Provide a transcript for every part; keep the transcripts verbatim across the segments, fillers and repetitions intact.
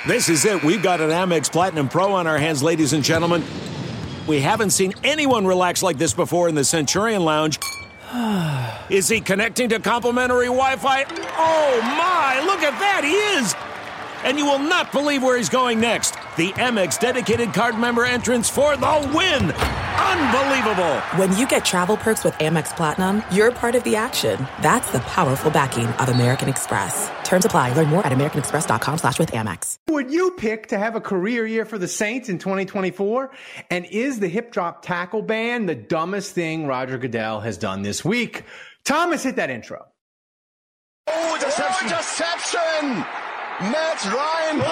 This is it. We've got an Amex Platinum Pro on our hands, ladies and gentlemen. We haven't seen anyone relax like this before in the Centurion Lounge. Is he connecting to complimentary Wi-Fi? Oh, my. Look at that. He is. And you will not believe where he's going next. The Amex dedicated card member entrance for the win. Unbelievable. When you get travel perks with Amex Platinum, you're part of the action. That's the powerful backing of American Express. Terms apply. Learn more at americanexpress.com slash with Amex. Who would you pick to have a career year for the Saints in twenty twenty-four? And is the hip drop tackle ban the dumbest thing Roger Goodell has done this week? Thomas, hit that intro. Oh, deception. Oh, deception. Matt Ryan.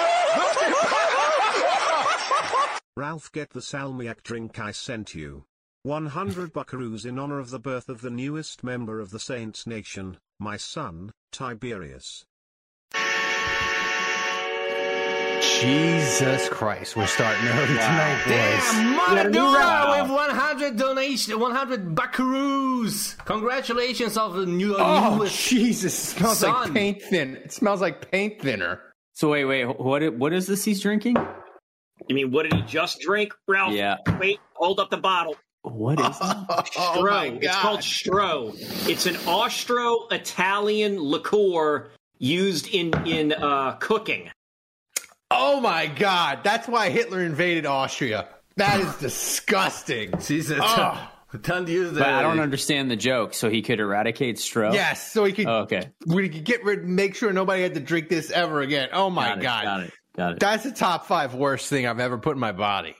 Ralph, get the salmiak drink I sent you. one hundred buckaroos in honor of the birth of the newest member of the Saints Nation, my son, Tiberius. Jesus Christ, we're starting early tonight, boys. Damn, Maradona with one hundred donation, one hundred buckaroos. Congratulations of the new. Oh, newest Jesus, it smells son. like paint thin. It smells like paint thinner. So wait, wait, what? What is this he's drinking? You mean, what did he just drink, Ralph? Yeah. Wait, hold up the bottle. What is it? Stro. Oh my It's God. called Stro. It's an Austro-Italian liqueur used in in uh, cooking. Oh my God, that's why Hitler invaded Austria. That is disgusting. Jesus. Oh. Time to use the. But I don't understand the joke. So he could eradicate Stro? Yes, so he could. Oh, okay. We could get rid, make sure nobody had to drink this ever again. Oh my Got it, God, Got it. Got it. that's the top five worst thing I've ever put in my body.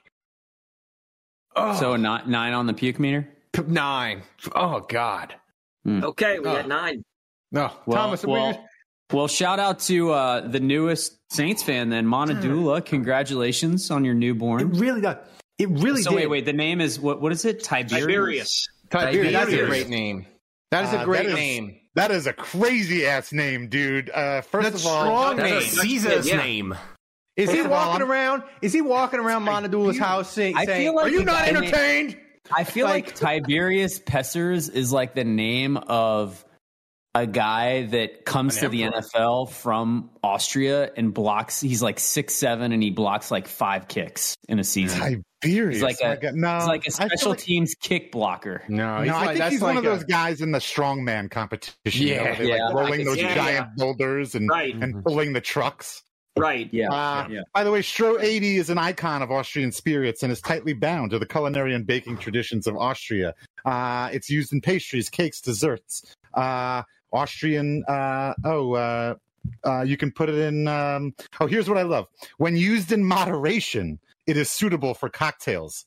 Oh, So not nine on the puke meter? nine. Oh God. Okay, we Oh. got nine. No, Well, Thomas. what well, you- well, shout out to uh, the newest Saints fan then, Monadula. Congratulations on your it newborn. really does. It really So did. wait, wait. The name is what? What is it? Tiberius. Tiberius. Tiberius. That's a Tiberius. great name. That is a Uh, great that is- name. That is a crazy ass name, dude. Uh, first That's of all, strong That's name. a Caesar's Yeah. name. Is he First of all, walking I'm- around? Is he walking around Monadula's house saying, I feel saying like "Are you the not guy- entertained?" I feel like, Like- Tiberius Pessers is like the name of a guy that comes An to the N emperor. F L from Austria and blocks. He's like six seven and he blocks like five kicks in a season. Tiberius. He's like a, my God, no, he's like a I feel special like- teams kick blocker. No, No, he's I like, think that's he's like one of a- those guys in the strongman competition. you know, Yeah, where they're, yeah, like I rolling can those see that. giant boulders and Right. and pulling the trucks. Right. Yeah. Uh, yeah. By the way, Stro eighty is an icon of Austrian spirits and is tightly bound to the culinary and baking traditions of Austria. Uh, it's used in pastries, cakes, desserts. Uh, Austrian, uh, oh, uh, uh, you can put it in. Um, oh, here's what I love. When used in moderation, it is suitable for cocktails.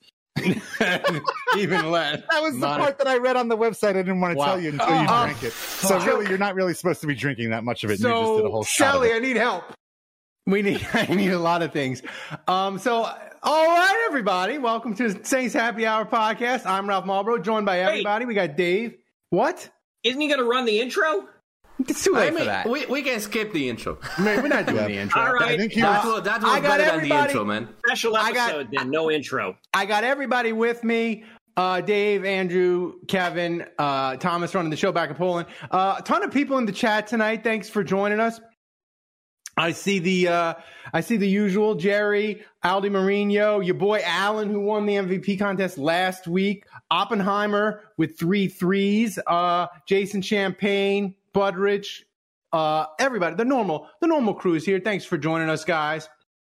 even less. That was the Moder- part that I read on the website. I didn't want to Wow. tell you until you Oh, drank it. So fuck. really, you're not really supposed to be drinking that much of it. and you just did a So, whole shot of Shelly, it. I need help. We need, I need a lot of things. Um, so, all right, everybody, welcome to the Saints Happy Hour podcast. I'm Ralph Marlboro, joined by everybody. We got Dave. What? Isn't he going to run the intro? It's too late I for mean, that. we, we can skip the intro. Man, we're not doing the intro. All right. I think he That was. was, that I was got better than the everybody- intro, man. Special I got- episode, then. No intro. I got everybody with me. Uh, Dave, Andrew, Kevin, uh, Thomas running the show back in Poland. Uh, a ton of people in the chat tonight. Thanks for joining us. I see the uh, I see the usual Jerry, Aldi Marino, your boy Allen, who won the M V P contest last week, Oppenheimer with three threes, uh, Jason Champagne, Budrich, uh, everybody, the normal, the normal crew is here. Thanks for joining us, guys.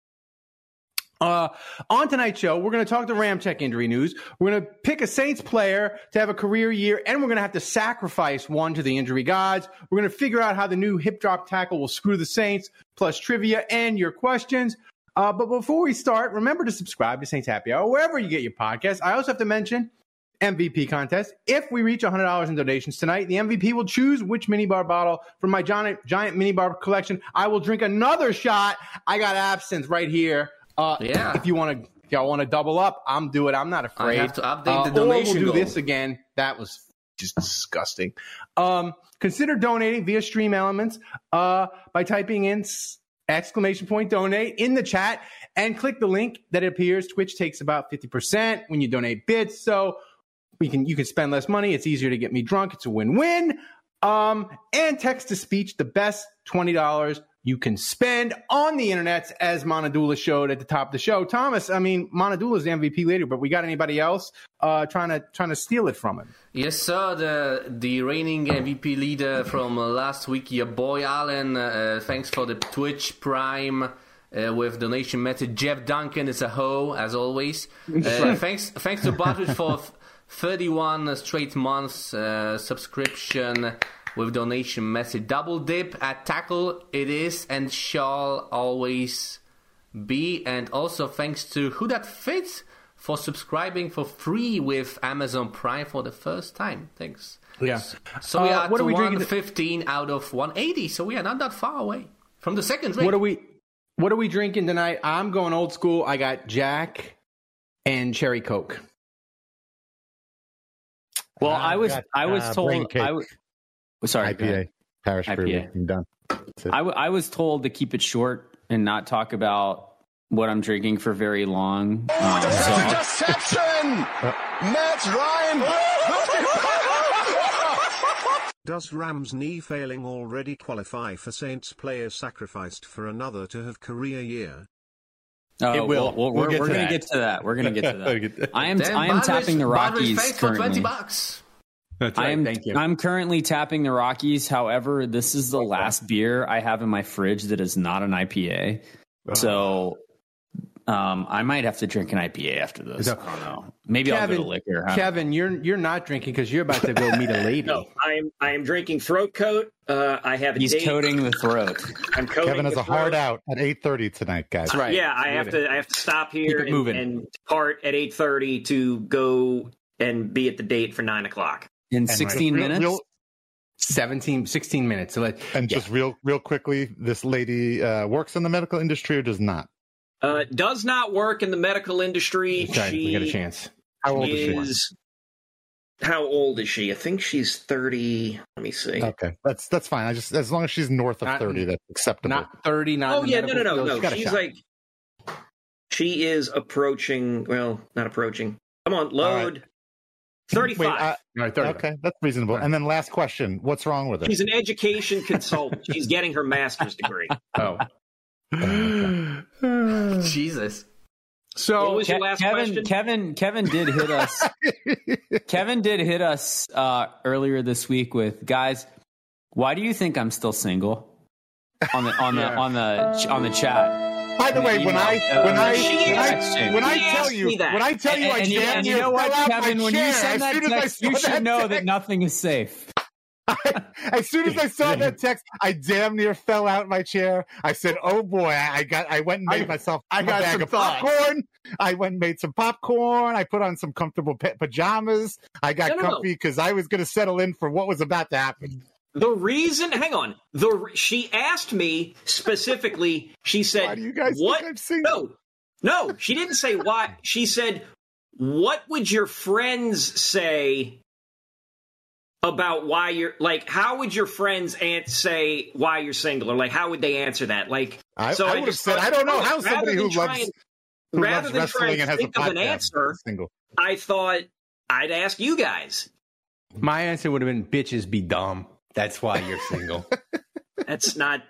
Uh, on tonight's show, we're going to talk the Ramczyk injury news. We're going to pick a Saints player to have a career year, and we're going to have to sacrifice one to the injury gods. We're going to figure out how the new hip drop tackle will screw the Saints, plus trivia and your questions. Uh, but before we start, remember to subscribe to Saints Happy Hour, wherever you get your podcasts. I also have to mention M V P contest. If we reach one hundred dollars in donations tonight, the M V P will choose which minibar bottle from my giant, giant minibar collection. I will drink another shot. I got absinthe right here. Uh, Yeah. If you want to, if y'all want to double up, I'm do it. I'm not afraid. I have to update Uh, the or donation we'll do goal. this again. That was just disgusting. Um, consider donating via Stream Elements uh, by typing in s- exclamation point donate in the chat and click the link that appears. Twitch takes about fifty percent when you donate bits, so we can you can spend less money. It's easier to get me drunk. It's a win-win. Um, and text to speech, the best twenty dollars you can spend on the internet, as Monadula showed at the top of the show. Thomas, I mean, Monadula's the M V P leader, but we got anybody else uh, trying to trying to steal it from him? Yes, sir. The the reigning M V P leader from uh, last week, your boy Allen. Uh, thanks for the Twitch Prime uh, with donation method. Jeff Duncan is a hoe, as always. Uh, thanks thanks to Bartlett for thirty-one straight months uh, subscription with donation message. Double dip at tackle, it is and shall always be. And also thanks to Who That Fits for subscribing for free with Amazon Prime for the first time. Thanks. Yeah. So we Uh, are what at are we one drinking? fifteen out of one eighty, so we are not that far away from the second drink. What are we What are we drinking tonight? I'm going old school. I got Jack and Cherry Coke. Well, I've I was got, I was uh, told brain cake. I w- sorry I P A, Parish I P A. Brewery. I'm done. That's it. I, w- I was told to keep it short and not talk about what I'm drinking for very long. Oh, Um, so I'll- interception! Matt Ryan! Does Ram's knee failing already qualify for Saints player sacrificed for another to have career year? Oh, It will. We'll, we'll, We'll we're get we're to going that. to get to that. We're going to get to We'll get to that. that. I am Damn, I am Badridge- tapping the Badridge Rockies thanks for currently. twenty bucks. That's I right. am Thank you. I'm currently tapping the Rockies. However, this is the last beer I have in my fridge that is not an I P A. So um, I might have to drink an I P A after this. I don't know. Maybe I'll go to liquor. Huh? Kevin, you're you're not drinking because you're about to go meet a lady. No, I am I am drinking throat coat. Uh, I have a He's date. coating the throat. I'm coating Kevin has the a hard throat. out at eight thirty tonight, guys. That's right. Yeah, I have to I have to stop here Keep it and, moving. and depart at eight thirty to go and be at the date for nine o'clock. In And sixteen real- minutes? real- seventeen, sixteen minutes. So let, and yeah. just real, real quickly, this lady uh, works in the medical industry or does not? Uh, does not work in the medical industry. Okay, she we got a chance. How old is she? is how old is she? I think she's thirty. Let me see. Okay, that's that's fine. I just as long as she's north of Not- thirty, that's acceptable. Not thirty. Not. Oh in the yeah, no, no, medical no, field. no. She's got a She's shot. like she is approaching. Well, not approaching. Come on, load. Thirty-five. Wait, uh, All right, thirty. okay, that's reasonable. And then last question: what's wrong with her? She's an education consultant. She's getting her master's degree. Oh. Jesus. So What was your Ke- last Kevin, question? Kevin, Kevin did hit us. Kevin did hit us uh, earlier this week with guys. Why do you think I'm still single? On the on the Yeah. on the on the chat. By the way, when I Email. when I She when I, asked- when I she tell asked you me that. when I tell you And, I and you, damn and you near know what, fell out Kevin? my When chair you send as that soon as I text, saw you should that know that text. nothing is safe. As soon as I saw that text, I damn near fell out my chair. I said, "Oh boy!" I I got, I went and made I- myself I a got bag some of thoughts. popcorn. I went and made some popcorn. I put on some comfortable pa- pajamas. I got No, no, no. comfy because I was going to settle in for what was about to happen. The reason, hang on. The she asked me specifically. She said, Why do you guys "What?" think I'm single? No, no. She didn't say why. She said, "What would your friends say about why you're like? How would your friends an- say why you're single, or like how would they answer that? Like, I, so I would have just said, thought, I don't know oh, how rather somebody who than try loves and- who rather loves than try wrestling and and has a think of an podcast answer, is single." I thought I'd ask you guys. my answer would have been bitches be dumb. That's why you're single. That's not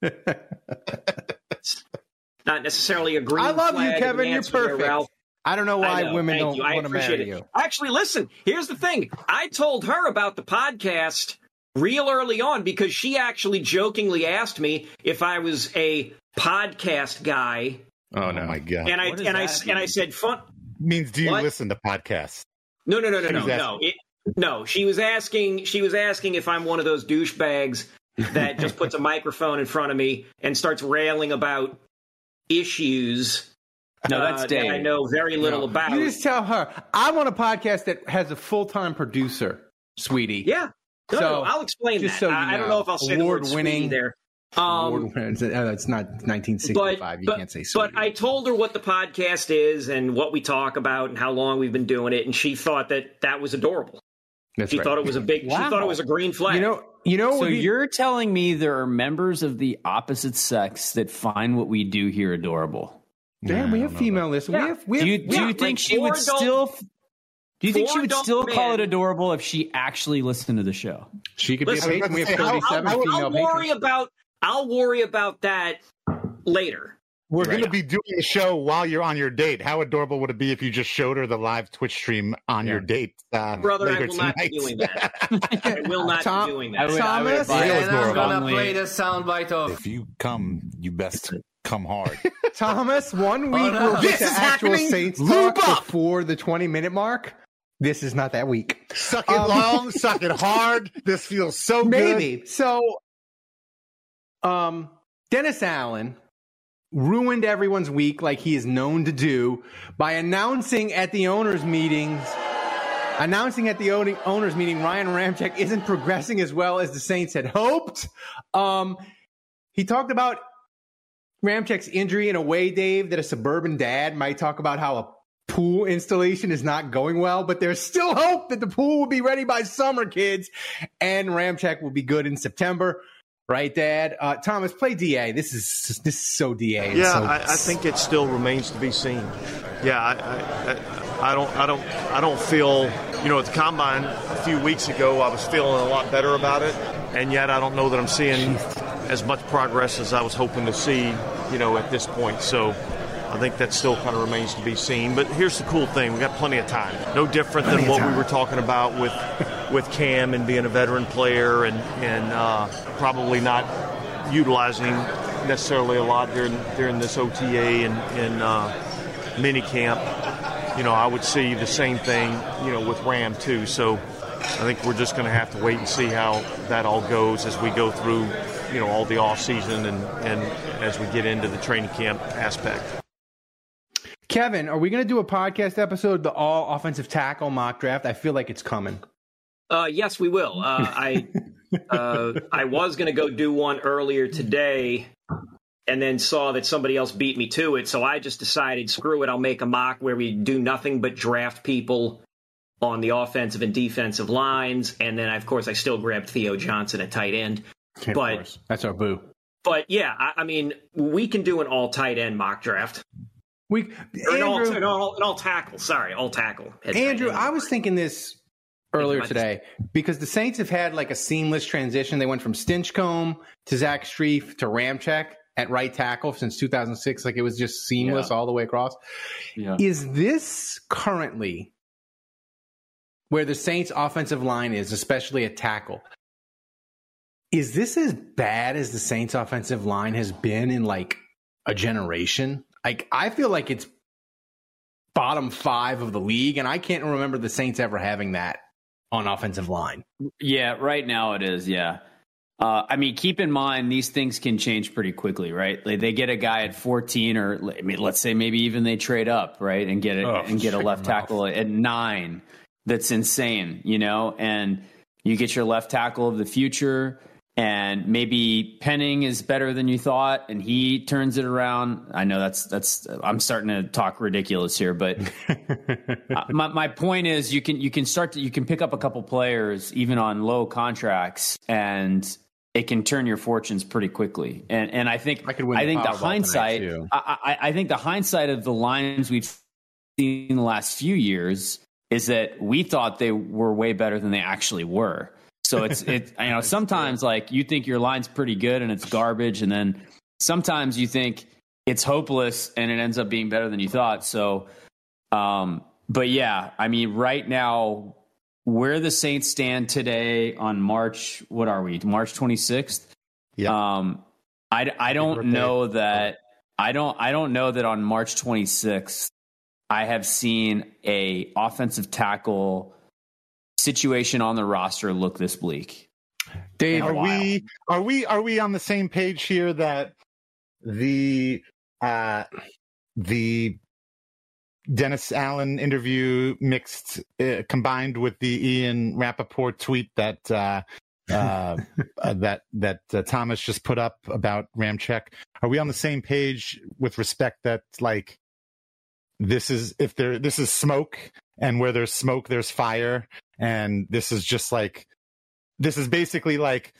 it's not necessarily a green I love you, flag of an Kevin. You're answer there, perfect. Ralph. I don't know why I know. women Thank don't you. I want to appreciate marry it. you. Actually, listen, here's the thing. I told her about the podcast real early on because she actually jokingly asked me if I was a podcast guy. Oh Oh no, my god! And I What does and I that and I mean? said fun. means do you What? listen to podcasts? No, no, no, no, She no, was no. It, no, she was asking she was asking if I'm one of those douchebags that just puts a microphone in front of me and starts railing about issues No, that's uh, that Dave. I know very little about. You just tell her I want a podcast that has a full time producer, sweetie. Yeah. No, So, no, I'll explain just that. so you I, I don't know, know if I'll say the word award-winning- sweetie there. Um, Award- uh, it's not nineteen sixty-five. but, you but, can't say but sweetie. I told her what the podcast is and what we talk about and how long we've been doing it, and she thought that that was adorable. That's She right. thought it was a big. She Wow. thought it was a green flag. You know, you know. what So would be- you're telling me there are members of the opposite sex that find what we do here adorable? Damn, we have female listeners. Yeah. We have. We Do have you do Yeah, you think like she four would adult- still? Do you think For she would adult still men- call it adorable if she actually listened to the show? She could Listen, be a patron. We have I'll- I'll- thirty-seven I'll, female I'll worry patrons. about I'll worry about that later. We're Right. going to be doing the show while you're on your date. How adorable would it be if you just showed her the live Twitch stream on Yeah. your date? Uh, Brother, I later will not be tonight? doing that. I will not Tom- be doing I that. would, I would Thomas? advise Yeah, And I'm gonna strongly- play the soundbite of. If you come, you best come hard. Thomas, one week no. we'll This get is to actual happening. Saints Lube talk up. before the twenty-minute mark. This is not that week. Suck it Um, long, suck it hard. This feels so good. Maybe. So, um, Dennis Allen ruined everyone's week like he is known to do by announcing at the owners' meetings, announcing at the owning, owners' meeting, Ryan Ramczyk isn't progressing as well as the Saints had hoped. Um, he talked about Ramczyk's injury in a way, Dave, that a suburban dad might talk about how a pool installation is not going well, but there's still hope that the pool will be ready by summer, kids, and Ramczyk will be good in September. Right, Dad? Uh, Thomas, play D A. This is this is so D A. Yeah, so, I, I think it still remains to be seen. Yeah, I, I, I, I don't, I don't, I don't feel. You know, at the combine a few weeks ago, I was feeling a lot better about it, and yet I don't know that I'm seeing as much progress as I was hoping to see. You know, at this point, so I think that still kind of remains to be seen. But here's the cool thing: we got plenty of time. No different than what we were talking about with. with Cam and being a veteran player and, and uh, probably not utilizing him necessarily a lot during during this O T A and, and uh, mini camp. You know, I would see the same thing, you know, with Ram too. So I think we're just going to have to wait and see how that all goes as we go through, you know, all the off season and, and as we get into the training camp aspect. Kevin, are we going to do a podcast episode, the all offensive tackle mock draft? I feel like it's coming. Uh, yes, we will. Uh, I uh, I was going to go do one earlier today and then saw that somebody else beat me to it. So I just decided, screw it, I'll make a mock where we do nothing but draft people on the offensive and defensive lines. And then, of course, I still grabbed Theo Johnson at tight end. Of but course. That's our boo. But, yeah, I, I mean, we can do an all tight end mock draft. We, Or an, all, Andrew, an, all, an all tackle. Sorry, all tackle. At tight Andrew, end. I was thinking this earlier about today because the Saints have had like a seamless transition. They went from Stinchcomb to Zach Strief to Ramczyk at right tackle since two thousand six. Like it was just seamless Yeah. all the way across. Yeah. Is this currently where the Saints offensive line is, especially at tackle? Is this as bad as the Saints offensive line has been in like a generation? Like I feel like it's bottom five of the league, and I can't remember the Saints ever having that on offensive line. Yeah, right now it is. Yeah. Uh, I mean, keep in mind, these things can change pretty quickly, right? Like they get a guy at fourteen, or I mean, let's say maybe even they trade up, right? And get it Oh, and get a shut left your mouth. tackle at nine. That's insane, you know? And you get your left tackle of the future, and maybe Penning is better than you thought, and he turns it around. I know that's that's. I'm starting to talk ridiculous here, but uh, my my point is, you can you can start to you can pick up a couple players even on low contracts, and it can turn your fortunes pretty quickly. And and I think I could win I the think the Powerball tonight, hindsight. too. I, I I think the hindsight of the lines we've seen in the last few years is that we thought they were way better than they actually were. So it's it you know sometimes like you think your line's pretty good and it's garbage, and then sometimes you think it's hopeless and it ends up being better than you thought. So, um, but yeah, I mean, right now where the Saints stand today on March, what are we? March twenty-sixth. Yeah. Um, I I don't know that I don't I don't know that on March twenty-sixth I have seen a offensive tackle situation on the roster look this bleak. Dave, Are we are we are we on the same page here that the uh the Dennis Allen interview mixed uh, combined with the Ian Rappaport tweet that uh, uh, uh that that uh, Thomas just put up about Ramczyk, are we on the same page with respect that like this is if there this is smoke, and where there's smoke there's fire, and this is just like this is basically like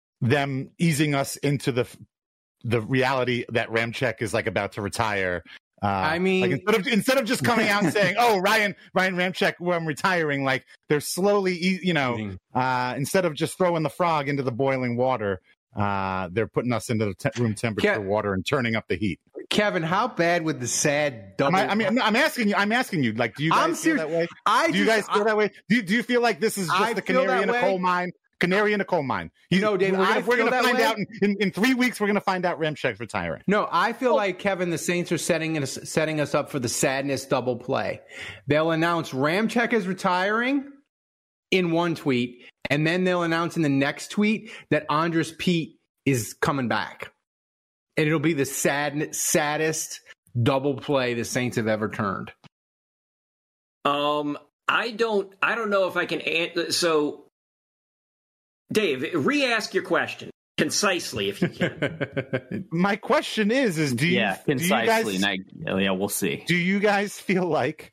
them easing us into the the reality that Ramczyk is like about to retire, Uh, I mean, like instead of instead of just coming out and saying, "Oh, Ryan Ryan Ramczyk, well, I'm retiring," like they're slowly, you know, uh, instead of just throwing the frog into the boiling water, uh, they're putting us into the te- room temperature Ke- water and turning up the heat. Kevin, how bad would the sad double? I, I mean, I'm asking you. I'm asking you. Like, do you guys I'm feel serious. that way? I do you just, guys feel I, that way? Do, do you feel like this is just I the feel canary in a way. coal mine? Canary in a coal mine. You know, David, we're I gonna, we're feel gonna that find way. out in, in, in three weeks. We're gonna find out Ramczyk's retiring. No, I feel like, Kevin, the Saints are setting us setting us up for the sadness double play. They'll announce Ramczyk is retiring in one tweet, and then they'll announce in the next tweet that Andres Pete is coming back, and it'll be the sad saddest double play the Saints have ever turned. Um, I don't, I don't know if I can answer. So, Dave, re-ask your question concisely, if you can. My question is: Is do you, yeah, do you concisely? guys, and I, yeah, we'll see. Do you guys feel like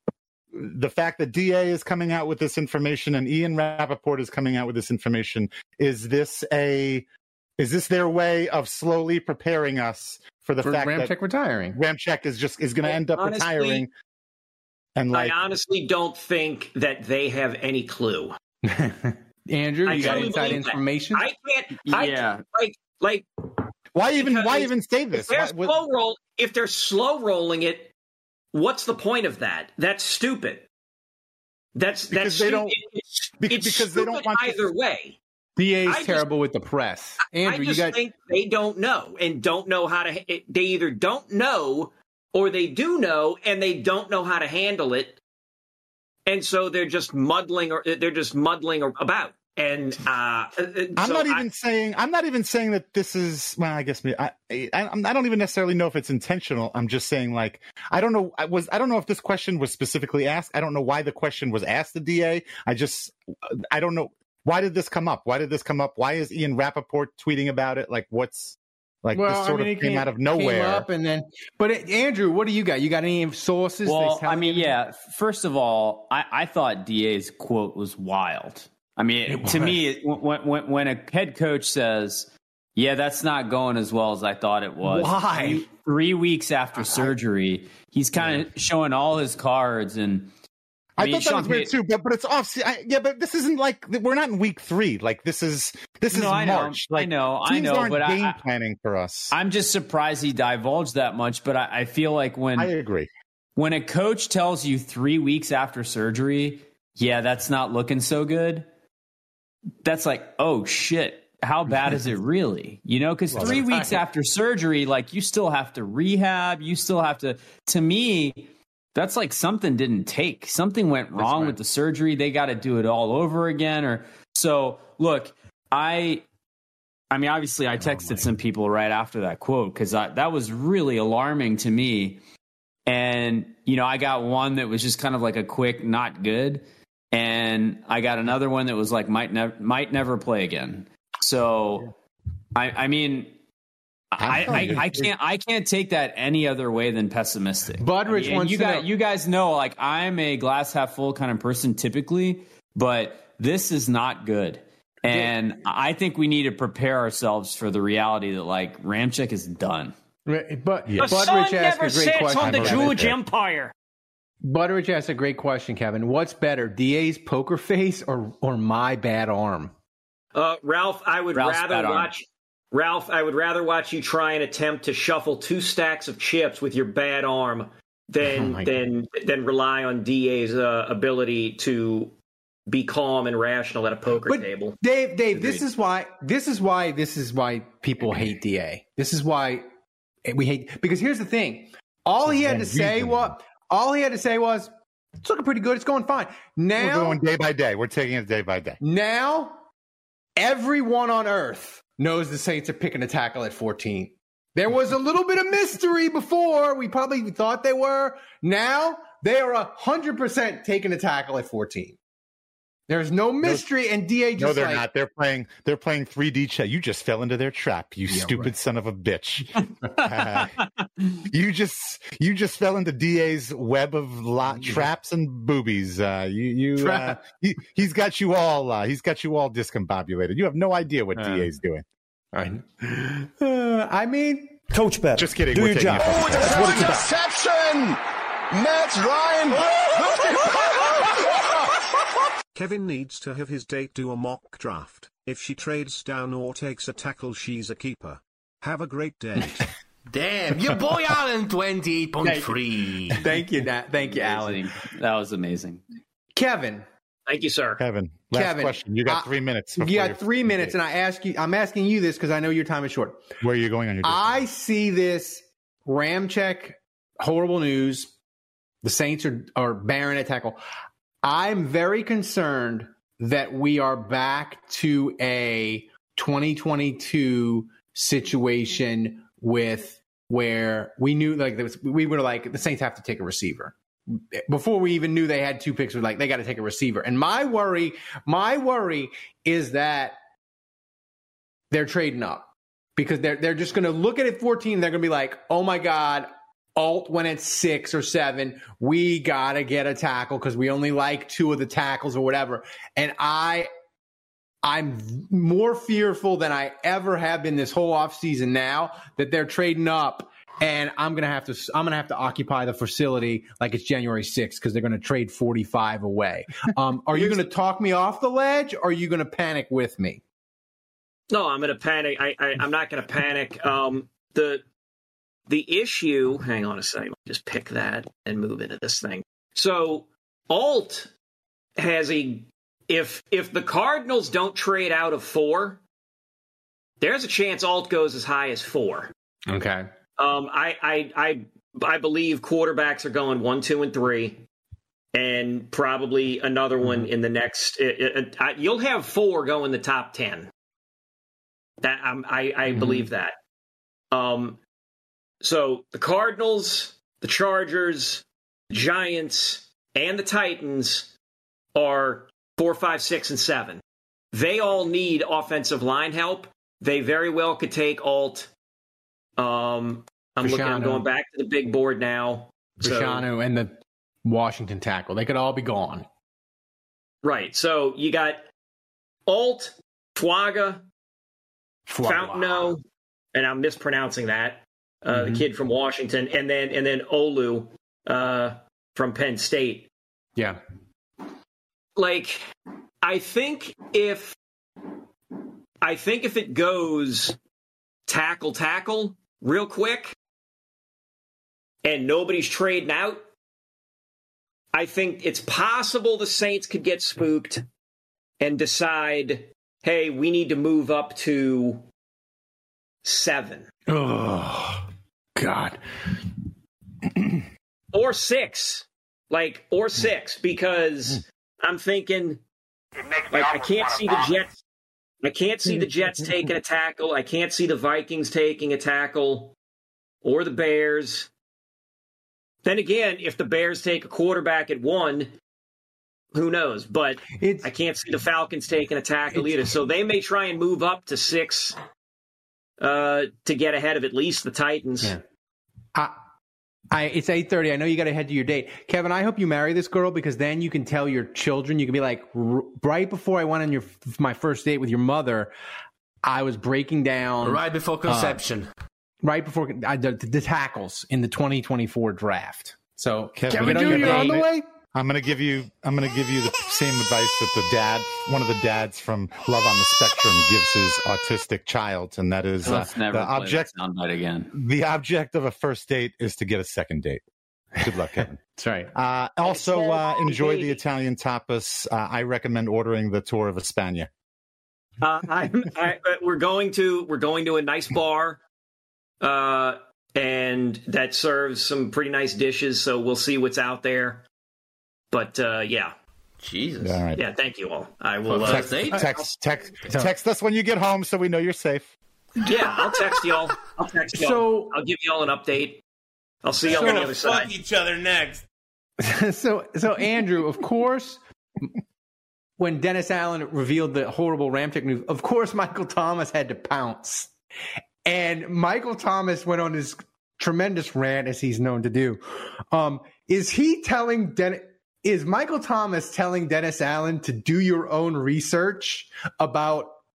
the fact that D A is coming out with this information and Ian Rappaport is coming out with this information, is this a is this their way of slowly preparing us for the For fact Ramczyk that retiring? Ramczyk is just is going to end up Honestly, retiring? And like, I honestly don't think that they have any clue. Andrew, I you got truly inside believe that. information? I can't. I Yeah. can't, like like. why even why because even say If this? they're Why- what- slow roll, if they're slow rolling it, what's the point of that? That's stupid. That's Because that's they stu- don't- it- it's, bec- it's because they don't stupid want to- either way. D A I is just- terrible with the press. Andrew, I you just got think they don't know and don't know how to. It, they either don't know or they do know and they don't know how to handle it, and so they're just muddling or they're just muddling about. And uh, I'm so not I- even saying I'm not even saying that this is well I guess me I, I I don't even necessarily know if it's intentional. I'm just saying like I don't know I was I don't know if this question was specifically asked. I don't know why the question was asked to D A. I just I don't know why did this come up? Why did this come up? Why is Ian Rappaport tweeting about it? Like what's like well, this sort I mean, of it came, out of nowhere. Came up and then, but it, Andrew, what do you got? You got any sources? Well, They tell I mean, you? yeah. First of all, I, I thought D A's quote was wild. I mean, It to was. me, it, when, when when a head coach says, "Yeah, that's not going as well as I thought it was," Why? Three, three weeks after surgery, he's kind of showing all his cards, and I, I, mean, thought that Sean was weird Payton- too, but but it's off. I, yeah, but this isn't like we're not in week three. Like this is this No, is I know, March. Like I know, I teams know, aren't but I- game I- planning for us. I'm just surprised he divulged that much. But I, I feel like when I agree. when a coach tells you three weeks after surgery, yeah, that's not looking so good. That's like, oh shit, how bad is it really? You know, because Well, three that's weeks right. after surgery, like you still have to rehab. You still have to, to me, that's like something didn't take. Something went wrong right. with the surgery. They got to do it all over again. Or so look, I, I mean, obviously I texted some people right after that quote because that was really alarming to me. And, you know, I got one that was just kind of like a quick, not good. And I got another one that was like, might never, might never play again. So, I, I mean, I, I, I can't, I can't take that any other way than pessimistic. Budrich I mean, wants you to guys, know- you guys know, like I'm a glass half full kind of person typically, but this is not good. And I think we need to prepare ourselves for the reality that like Ramczyk is done. Right, But The Budrich sun asked never a great sets question. on the Kevin. Jewish Empire. Butteridge asked a great question, Kevin. What's better, D A's poker face or or my bad arm? Uh, Ralph, I would Ralph's rather bad arm. watch. Ralph, I would rather watch you try and attempt to shuffle two stacks of chips with your bad arm than Oh my than than rely on D A's uh, ability to be calm and rational at a poker But table. Dave, Dave, this Agreed. is why this is why this is why people hate D A. This is why we hate because here's the thing. All he had to say was all he had to say was it's looking pretty good. It's going fine. We're Now, going day by day. We're taking it day by day. now, everyone on earth knows the Saints are picking a tackle at fourteen. There was a little bit of mystery before. We probably thought they were. Now they are a hundred percent taking a tackle at fourteen. There's no mystery, and D A just No, they're like, not. They're playing. They're playing three D chess. You just fell into their trap. You Yeah, stupid right. son of a bitch. Uh, you just you just fell into D A's web of lot, traps and boobies. Uh, you you uh, Trap. he, he's got you all. Uh, he's got you all discombobulated. You have no idea what Uh, D A's doing. Right. Uh, I mean, Coach better. Just kidding. Do We're your taking job. it from- Oh, the That's what it's about. interception! Matt Ryan. Kevin needs to have his date do a mock draft. If she trades down or takes a tackle, she's a keeper. Have a great day. Damn, your boy Allen, twenty-eight point three. Thank you, Nat. Thank you, Alan. That was amazing. Kevin. Thank you, sir. Kevin, last Kevin, question. You got I- three minutes. You before got your three minutes, date. and I ask you. I'm asking you this because I know your time is short. Where are you going on your date? I see this Ramczyk horrible news. The Saints are are barren at tackle. I'm very concerned that we are back to a twenty twenty-two situation with where we knew like there was, we were like the Saints have to take a receiver. Before we even knew they had two picks, we're like they got to take a receiver. And my worry, my worry is that they're trading up because they're they're just going to look at it fourteen. They're going to be like, oh my god, Alt went at six or seven. We got to get a tackle because we only like two of the tackles or whatever. And I, I'm more fearful than I ever have been this whole offseason now that they're trading up. And I'm gonna have to. I'm gonna have to occupy the facility like it's January sixth because they're gonna trade forty-five away. Um, are you gonna talk me off the ledge, or are you gonna panic with me? No, I'm gonna panic. I, I I'm not gonna panic. Um, the the issue. Hang on a second. Let me just pick that and move into this thing. So Alt has a. If if the Cardinals don't trade out of four, there's a chance Alt goes as high as four. Okay. Um, I, I, I, I believe quarterbacks are going one, two, and three, and probably another one in the next. It, it, I, you'll have four go in the top ten. That um, I, I mm-hmm. believe that. Um, so the Cardinals, the Chargers, Giants, and the Titans are four, five, six, and seven. They all need offensive line help. They very well could take Alt. Um, I'm looking. I'm going back to the big board now. Brichano so, and the Washington tackle. They could all be gone. Right. So you got Alt, Fuaga, Fountaino, and I'm mispronouncing that. Uh, mm-hmm. The kid from Washington, and then and then Olu uh, from Penn State. Yeah. Like, I think if I think if it goes tackle tackle real quick and nobody's trading out, I think it's possible the Saints could get spooked and decide, hey, we need to move up to seven. Oh, God. Or six. Like, or six, because I'm thinking, like, I can't see the Jets. I can't see the Jets taking a tackle. I can't see the Vikings taking a tackle or the Bears. Then again, if the Bears take a quarterback at one, who knows? But it's, I can't see the Falcons taking a tackle either. So they may try and move up to six uh, to get ahead of at least the Titans. Yeah. I, I, it's eight thirty. I know you got to head to your date. Kevin, I hope you marry this girl because then you can tell your children, you can be like, r- right before I went on your my first date with your mother, I was breaking down. Right before conception. Uh, right before uh, the, the tackles in the twenty twenty-four draft. So, Kevin, Kevin Kevin you're on the way? I'm going to give you I'm going to give you the same advice that the dad, one of the dads from Love on the Spectrum gives his autistic child, and that is Let's uh, never the play object that soundbite again. The object of a first date is to get a second date. Good luck, Kevin. That's right. Uh, also, uh, enjoy the Italian tapas. Uh, I recommend ordering the tour of España. Uh, I, I, we're going to we're going to a nice bar, uh, and that serves some pretty nice dishes. So we'll see what's out there. But uh, yeah, Jesus. All right. Yeah, thank you all. I will uh, text, text, text, text us when you get home so we know you're safe. Yeah, I'll text y'all. I'll text y'all. So, I'll give y'all an update. I'll see y'all so on the other side. Fuck each other next. so, so Andrew, of course, when Dennis Allen revealed the horrible Ramczyk news, of course, Michael Thomas had to pounce. And Michael Thomas went on his tremendous rant, as he's known to do. Um, is he telling Dennis... Is Michael Thomas telling Dennis Allen to do your own research about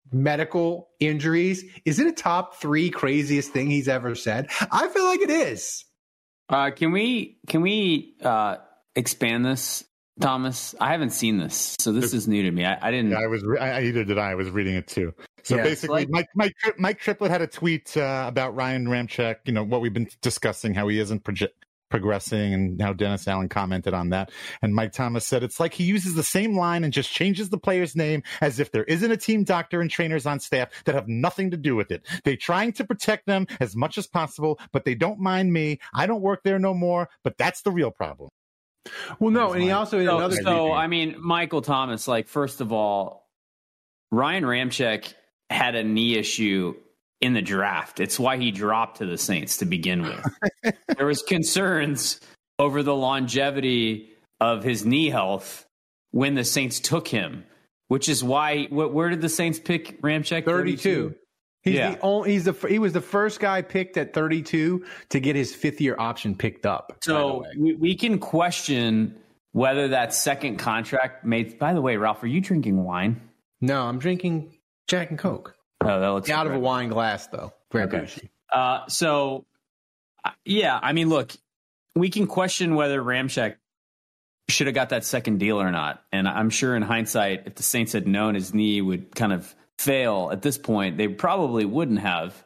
medical injuries, is it a top three craziest thing he's ever said? I feel like it is. Uh, can we can we uh, expand this, Thomas? I haven't seen this, so this is new to me. I, I didn't. Yeah, I was. Re- I, either did I. I was reading it too. So Yeah, basically, like- Mike, Mike Tri- Mike Triplett had a tweet uh, about Ryan Ramczyk. You know what we've been discussing, how he isn't proje- progressing, and how Dennis Allen commented on that. And Mike Thomas said it's like he uses the same line and just changes the player's name as if there isn't a team doctor and trainers on staff that have nothing to do with it. They're trying to protect them as much as possible, but they don't mind me. I don't work there no more. But that's the real problem. Well, no, and he also in So, another. so I mean, Michael Thomas, like, first of all, Ryan Ramczyk had a knee issue in the draft. It's why he dropped to the Saints to begin with. There was concerns over the longevity of his knee health when the Saints took him, which is why. Wh- where did the Saints pick Ramczyk? thirty-two. He's Yeah. the only. He's the. He was the first guy picked at thirty-two to get his fifth year option picked up. So we, we can question whether that second contract made. By the way, Ralph, are you drinking wine? No, I'm drinking Jack and Coke. Oh, that looks out of a incredible. wine glass, though. Very Okay. bougie. Uh, so, uh, yeah, I mean, look, we can question whether Ramczyk should have got that second deal or not. And I'm sure in hindsight, if the Saints had known his knee would kind of fail at this point, they probably wouldn't have.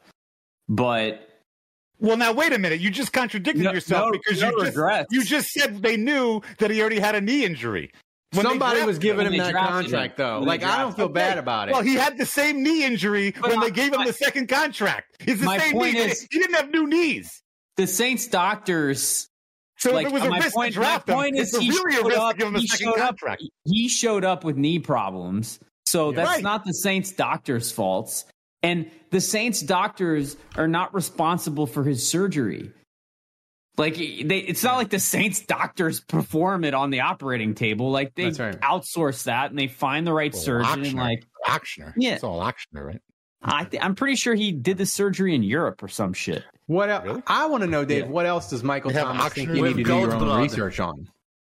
But Well, now wait a minute. You just contradicted No- yourself no- because no you just regrets. you just said they knew that he already had a knee injury. When they Somebody was drafted giving when him they that drafted contract, him. though. When they Like, I don't feel drafted bad Okay. about it. Well, he had the same knee injury when I- they gave him I- the second contract. It's the My same point knee. is- he didn't have new knees. the Saints doctors. So like, if it was a my risk point, to draft my him, point it's is a he really a showed risk up, to give him a he second showed up- contract. He showed up with knee problems. So that's Right. not the Saints doctors' faults. And the Saints doctors are not responsible for his surgery. Like they, it's not like the Saints doctors perform it on the operating table. Like they That's right. outsource that and they find the right Well, surgeon. And Ochsner. like Ochsner. Yeah. It's all Ochsner, right? I th- I'm pretty sure he did the surgery in Europe or some shit. What el- Really? I want to know, Dave, Yeah. what else does Michael They have Thomas think Ochsner you with need to do your goat own blood. research on?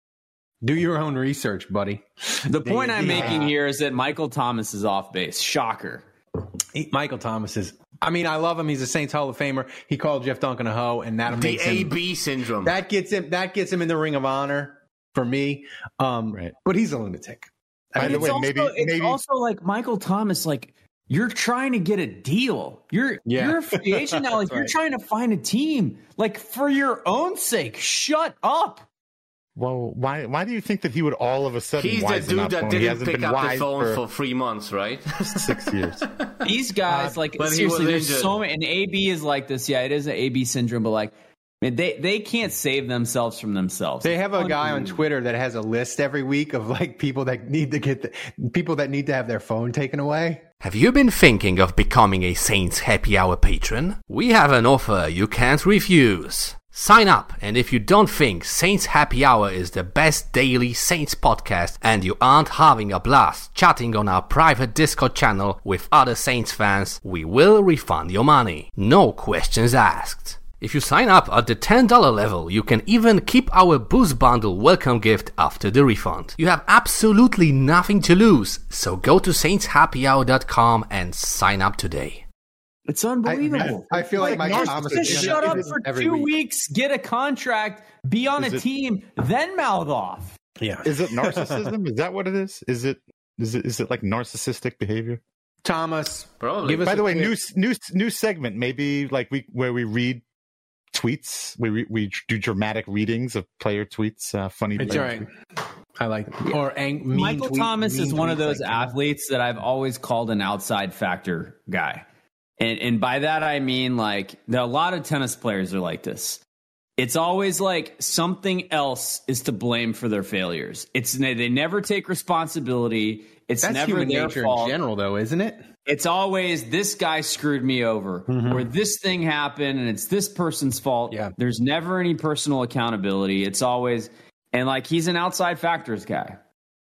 Do your own research, buddy. The point I'm Yeah. making here is that Michael Thomas is off base. Shocker. He- Michael Thomas is. I mean, I love him. He's a Saints Hall of Famer. He called Jeff Duncan a hoe, and that The makes him A B syndrome. that gets him that gets him in the Ring of Honor for me. Um, Right. But he's a lunatic. By the It's way, also, maybe it's maybe also like Michael Thomas, like you're trying to get a deal. You're Yeah. you're a free agent now. Like That's you're right. trying to find a team. Like for your own sake, shut up. Well, why why do you think that he would all of a sudden He's the wisen dude up that when he didn't hasn't pick been up the wise phone for, for three months, right? six years? These guys, like but he was seriously, there's injured. so many. And A B is like this. Yeah, it is an A B syndrome, but like man, they they can't save themselves from themselves. They have a guy on Unbelievable. Twitter that has a list every week of like people that need to get the people that need to have their phone taken away. Have you been thinking of becoming a Saints Happy Hour patron? We have an offer you can't refuse. Sign up, and if you don't think Saints Happy Hour is the best daily Saints podcast and you aren't having a blast chatting on our private Discord channel with other Saints fans, we will refund your money. No questions asked. If you sign up at the ten dollars level, you can even keep our Boost Bundle welcome gift after the refund. You have absolutely nothing to lose, so go to saints happy hour dot com and sign up today. It's unbelievable. I, I feel like, Like Michael narcissism. Thomas Just is shut up is for every two week. weeks, get a contract, be on Is a it- team, then mouth off. Yeah, Is it narcissism? Is that what it is? Is it is it is it like narcissistic behavior? Thomas. Probably. Give us By a the way, quick- new new new segment maybe like we where we read tweets. We re, we do dramatic readings of player tweets. Uh, funny. It's player all right. tweets. I like it. Or ang- mean Michael tweet- Thomas mean is one of tweets those like that. athletes that I've always called an outside factor guy. And and by that I mean like there are a lot of tennis players are like this. It's always like something else is to blame for their failures. It's they never take responsibility. It's That's never human their nature fault. in general, though, isn't it? It's always this guy screwed me over, Mm-hmm. or this thing happened and it's this person's fault. Yeah. There's never any personal accountability. It's always, and like he's an outside factors guy.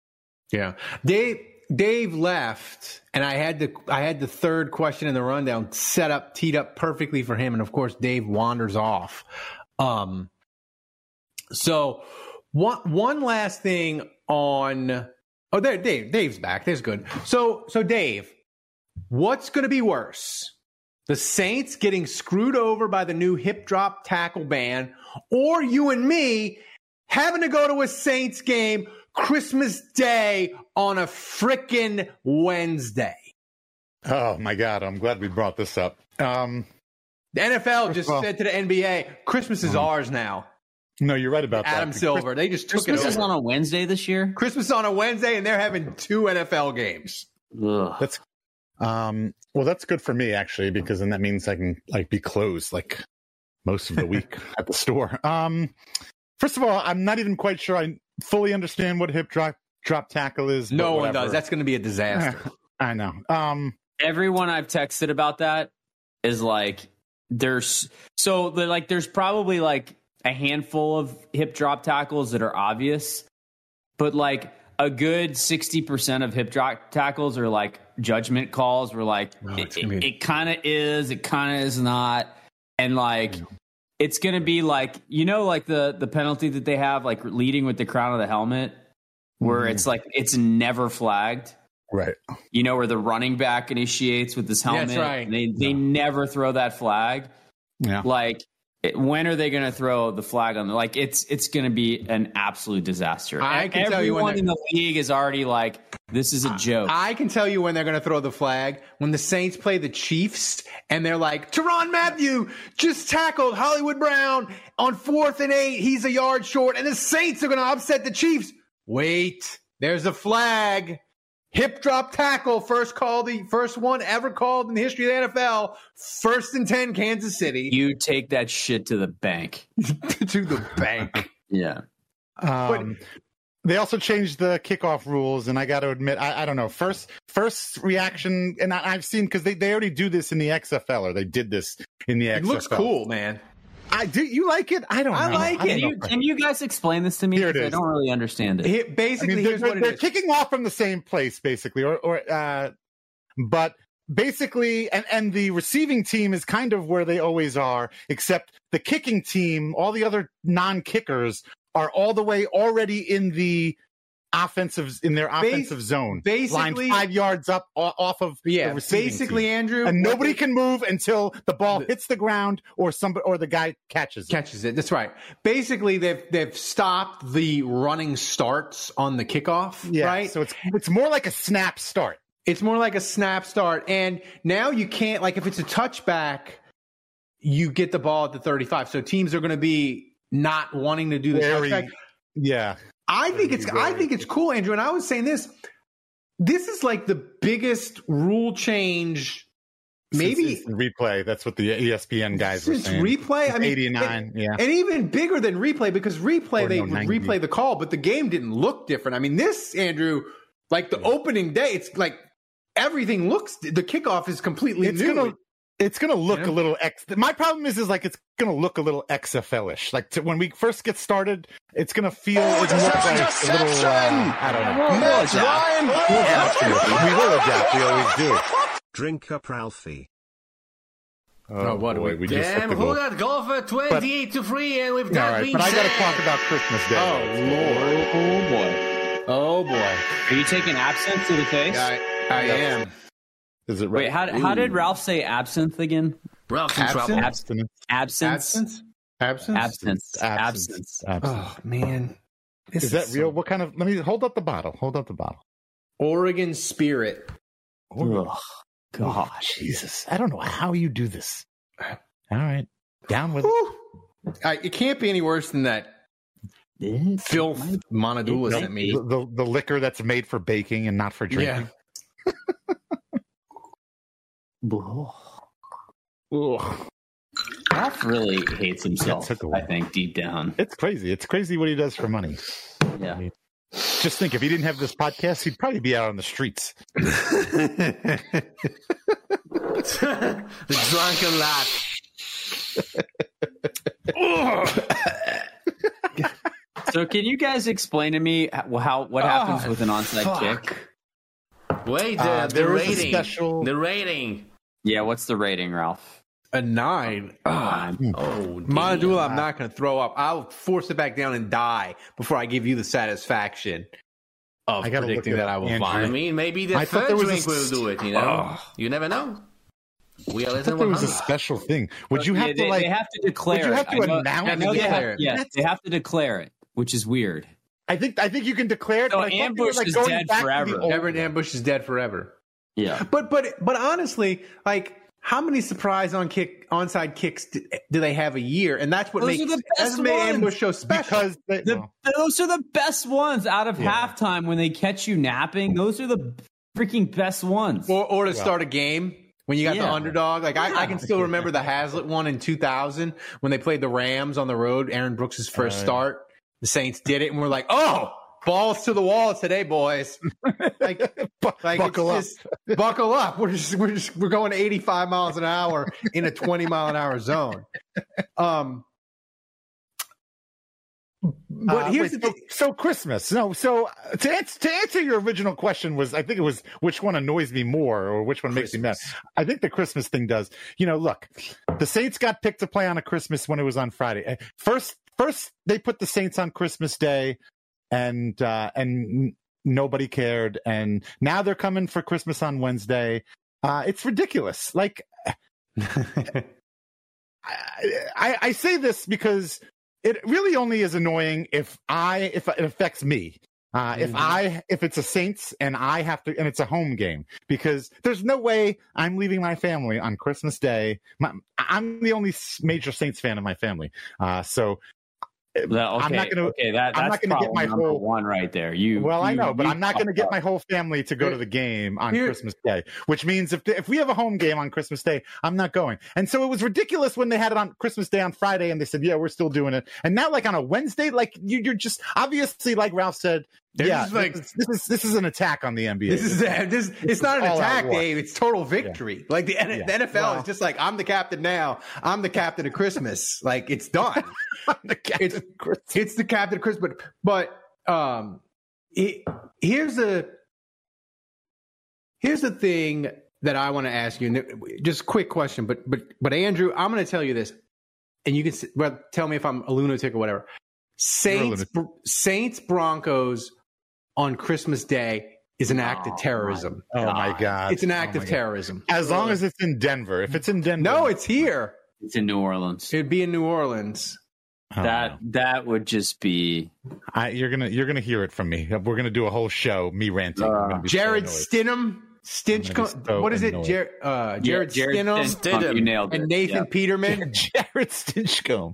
Yeah, Dave. Dave left, and I had the I had the third question in the rundown set up, teed up perfectly for him, and of course, Dave wanders off. Um. So one one last thing on. Oh, there, Dave. Dave's back. There's good. So so Dave, What's going to be worse? The Saints getting screwed over by the new hip drop tackle ban, or you and me having to go to a Saints game Christmas Day on a frickin' Wednesday? Oh, my God. I'm glad we brought this up. Um, the N F L just said to the N B A, Christmas is um, ours now. No, you're right about Adam that. Adam Silver. They just took Christmas it over. is on a Wednesday this year? Christmas is on a Wednesday, and they're having two N F L games. Ugh. That's um, well, that's good for me, actually, because then that means I can like be closed like most of the week at the store. Um, first of all, I'm not even quite sure I fully understand what hip drop, drop tackle is. No one does. That's going to be a disaster. I know. Um, Everyone I've texted about that is like, there's so like there's probably like a handful of hip drop tackles that are obvious, but like a good sixty percent of hip drop tackles are like judgment calls where like oh, it, it, it kind of is, it kind of is not. And like, it's going to be like, you know, like the, the penalty that they have, like leading with the crown of the helmet, where mm-hmm. it's like, it's never flagged. Right. You know, where the running back initiates with his helmet. That's right. They, they yeah. never throw that flag. Yeah. Like, it, when are they going to throw the flag on them? Like, it's it's going to be an absolute disaster. I can Everyone tell you when in the league is already like, this is a joke. I, I can tell you when they're going to throw the flag. When the Saints play the Chiefs and they're like, Tyrann Mathieu just tackled Hollywood Brown on fourth and eight. He's a yard short. And the Saints are going to upset the Chiefs. Wait, there's a flag. Hip drop tackle, first call, the first one ever called in the history of the N F L. First and ten, Kansas City. You take that shit to the bank. To the bank. Yeah. Um, but, they also changed the kickoff rules, and I got to admit, I, I don't know. First, first reaction, and I, I've seen because they, they already do this in the X F L, or they did this in the it X F L. It looks cool, man. I do. You like it? I don't. I know. like I it. You, can you guys explain this to me? Here it is. I don't really understand it. it basically, I mean, here's they're, what it they're is. kicking off from the same place, basically, or, or uh, but basically, and and the receiving team is kind of where they always are, except the kicking team, all the other non-kickers are all the way already in the offensive in their offensive Bas- zone, basically line five yards up off of yeah. the receiving basically, team. Andrew, and nobody they, can move until the ball the, hits the ground or somebody or the guy catches it. Catches it. That's right. Basically, they've they've stopped the running starts on the kickoff. Yeah, right. So it's it's more like a snap start. It's more like a snap start, and now you can't like if it's a touchback, you get the ball at the thirty-five. So teams are going to be not wanting to do the Very, touchback. Yeah. I think it's I think it's cool, Andrew. And I was saying this. This is like the biggest rule change, maybe since, since replay. That's what the E S P N guys were since saying. replay. Since I mean, eighty-nine, and, yeah, and even bigger than replay because replay or they no, would ninety. replay the call, but the game didn't look different. I mean, this Andrew, like the yeah. opening day, it's like everything looks. The kickoff is completely it's new. Gonna, it's going to look you know? a little X. My problem is, is like it's going to look a little X F L-ish. Like to, when we first get started, it's going to feel oh, it's look like a little. Uh, I don't know. Matt Ryan. We'll adapt. We will adapt. We always do. Drink up, Ralphie. Oh, oh what boy, we just Damn, who got golfer twenty-eight to three, and we've got right, being But I got to sad. talk about Christmas Day. Oh Lord! Oh boy! Oh boy! Are you taking absinthe to the face? Yeah, I, I am. Is it right? Wait, how, how did Ralph say absinthe again? Ralph's in trouble. Absinthe. Absinthe. Absinthe. Absinthe. Absinthe. Oh man, this is that is real? So... What kind of? Let me hold up the bottle. Hold up the bottle. Oregon Spirit. Oh God, Jesus! I don't know how you do this. All right, down with Whew. it. I, it can't be any worse than that filth Monadula sent me. The, the the liquor that's made for baking and not for drinking. Yeah. Ralph really hates himself, I think, deep down. It's crazy. It's crazy what he does for money. Yeah. I mean, just think, if he didn't have this podcast, he'd probably be out on the streets. The drunken laugh. So can you guys explain to me how, how what happens oh, with an onside fuck. kick? Wait, the, uh, the rating. Special... The rating. Yeah, what's the rating, Ralph? A nine. Oh, oh Monadula, I'm not going to throw up. I'll force it back down and die before I give you the satisfaction of predicting that I will vomit. I mean, maybe the I thought third there was drink a- will do it, you know? Oh. You never know. We are I less thought than there one was a hundred. special thing. Would you have Yeah, to they, like? they have to declare would you have it. to I know- announce I know it? they have, it? yes, they have to declare it, which is weird. I think I think you can declare it. So but I thought they were, Ambush like, is going dead back to the forever. old- Everett Ambush is dead forever. Yeah. But but but honestly, like how many surprise on kick onside kicks do, do they have a year? And that's what Those makes are the that's best what made ones. Ambush so special. because they, The, well, those are the best ones out of Yeah. halftime when they catch you napping. Those are the freaking best ones. or or to start a game when you got the Yeah. underdog. Like I, I can still remember the Hazlitt one in two thousand when they played the Rams on the road. Aaron Brooks' first Uh, start. The Saints did it, and we're like, oh, balls to the wall today, boys. Like, like buckle it's just, buckle up. We're just we're just we're going eighty-five miles an hour in a twenty mile an hour zone. Um, but Uh, here's wait, the so, thing. so Christmas. No, so uh, to answer, to answer your original question was, I think it was which one annoys me more or which one makes me mad. I think the Christmas thing does. You know, look, the Saints got picked to play on a Christmas when it was on Friday. Uh, First, first they put the Saints on Christmas Day, and uh, and nobody cared. And now they're coming for Christmas on Wednesday. Uh, it's ridiculous. Like, I, I, I say this because it really only is annoying if I if it affects me. Uh, if I if it's a Saints and I have to and it's a home game, because there's no way I'm leaving my family on Christmas Day. My, I'm the only major Saints fan in my family, uh, so That- okay, I'm not going to. okay, that, I'm that's not going to get my number whole one right there. You well, I you- know, but you I'm not going to fucked get up. my whole family to go to the game on Here- Christmas Day, which means if if we have a home game on Christmas Day, I'm not going. And so it was ridiculous when they had it on Christmas Day on Friday, and they said, "Yeah, we're still doing it." And now, like on a Wednesday, like you, you're just obviously, like Ralph said, They're yeah, just like- this, is, this is this is an attack on the N B A. This is this. It's not an all-out attack, war. Dave. It's total victory. Like the, N- Yeah. the N F L Wow. is just like, I'm the captain now. I'm the captain of Christmas. Like it's done. the captain it's, of Christmas. it's the captain of Christmas. But, but um, it, here's the here's the thing that I want to ask you. And just a quick question, but but but Andrew, I'm going to tell you this, and you can s- well, tell me if I'm a lunatic or whatever. Saints Saints Broncos on Christmas Day is an act of terrorism. Oh my god! It's an act Oh of my God. terrorism. As long as it's in Denver. If it's in Denver, No, it's here. It's in New Orleans. It'd be in New Orleans. Oh, That that would just be I, you're gonna you're gonna hear it from me. We're gonna do a whole show, me ranting. I'm gonna be so Jared annoyed. Stidham, Stinchcom. I'm gonna be so what is it? annoyed. Jer- uh, Jared, Jared Stidham Stidham. You nailed it. and Nathan Yeah. Peterman. Jared Stinchcomb.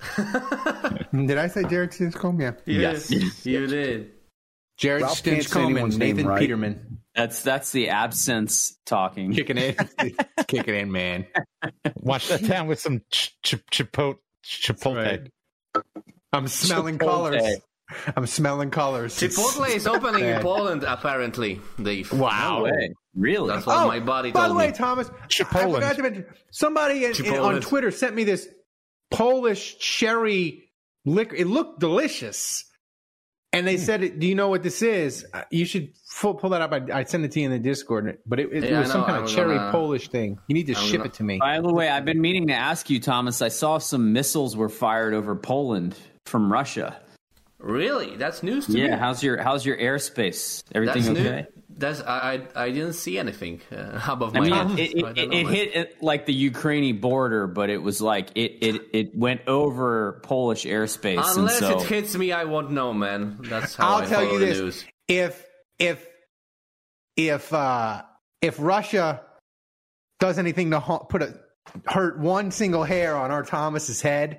Did I say Jared Stinchcomb? Yeah. Yes, you did. Jared Ralph can't say Stinchcomb and anyone's name Nathan right. Peterman. That's that's the absence talking. Kicking in. Kicking in, man. Wash that down with some ch- ch- chipotle. Chipotle. Right. I'm smelling Chipotle. colors. I'm smelling colors. Chipotle is opening in Bad. Poland, apparently, Dave. Wow. No way. Really? That's what Oh, my body by told the way, me. Thomas, Chipotle. I forgot to mention, somebody in, in, on Chipotle. Twitter sent me this Polish cherry liquor. It looked delicious. And they said, do you know what this is? Uh, You should full, pull that up. I, I sent it to you in the Discord. But it, it, it Yeah, was I some know. kind I'm of cherry gonna- Polish thing. You need to I'm ship gonna- it to me. By the way, I've been meaning to ask you, Thomas. I saw some missiles were fired over Poland from Russia. Really? That's news to me. Yeah, how's your how's your airspace? Everything That's okay? new. That's I, I I didn't see anything uh, above I my mean, head. it, so I it, don't it, know, it man. hit it like the Ukrainian border, but it was like it it, it went over Polish airspace. Unless and so, it hits me, I won't know, man. That's how I'll I tell follow you the this. news. If, if, if, uh, if Russia does anything to ha- put a, hurt one single hair on our Thomas's head,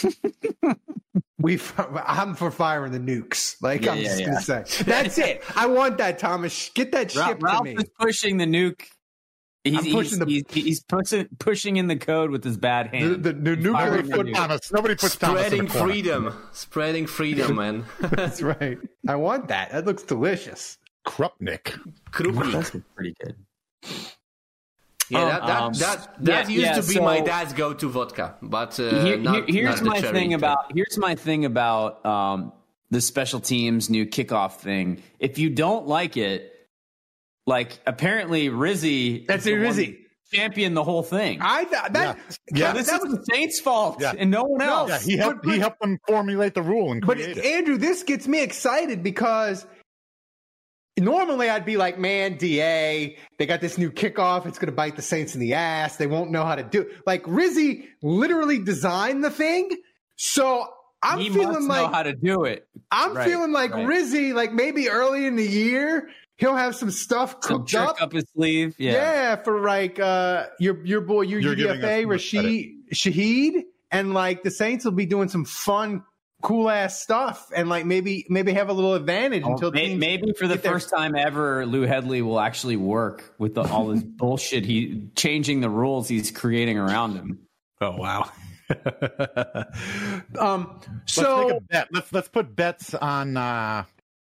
we I'm for firing the nukes. Like Yeah, I'm yeah, just yeah. gonna say, that's it. I want that, Thomas. Get that Ra- shipped Ralph to me. is pushing the nuke. He's I'm pushing he's, the- he's, he's pushing pushing in the code with his bad The, hand. the, the nuclear firing the foot. nuke. Thomas. Nobody puts Thomas in Spreading the corner. freedom. Spreading freedom, man. That's right. I want that. That looks delicious. Krupnik. Krupnik. That's pretty good. Yeah, that that, Um, that, that yeah, used yeah, to be so- my dad's go-to vodka, but uh, Here- not, here- here's not the my cherry thing type. about here's my thing about um, the special teams new kickoff thing. If you don't like it, like apparently Rizzy, That's is it, the one Rizzy. who championed the whole thing. I that Yeah. So this that is was the Saints' fault Yeah. and no one else. Yeah, he helped. But- but- he helped them formulate the rule and But create it. Andrew, this gets me excited because normally I'd be like, man, D A, they got this new kickoff. It's going to bite the Saints in the ass. They won't know how to do it. Like, Rizzy literally designed the thing. So I'm he feeling must like know how to do it. I'm Right, feeling like right. Rizzy, like maybe early in the year, he'll have some stuff Some cooked trick up. up his sleeve. Yeah. Yeah, for like uh, your your boy, your You're U D F giving A, us too much Rashid Shaheed, and like the Saints will be doing some fun, cool ass stuff, and like maybe maybe have a little advantage Oh, until may- teams maybe for the get their- first time ever, Lou Headley will actually work with the, all this bullshit. He changing the rules he's creating around him. Oh wow. um. Let's So make a bet. Let's let's put bets on uh,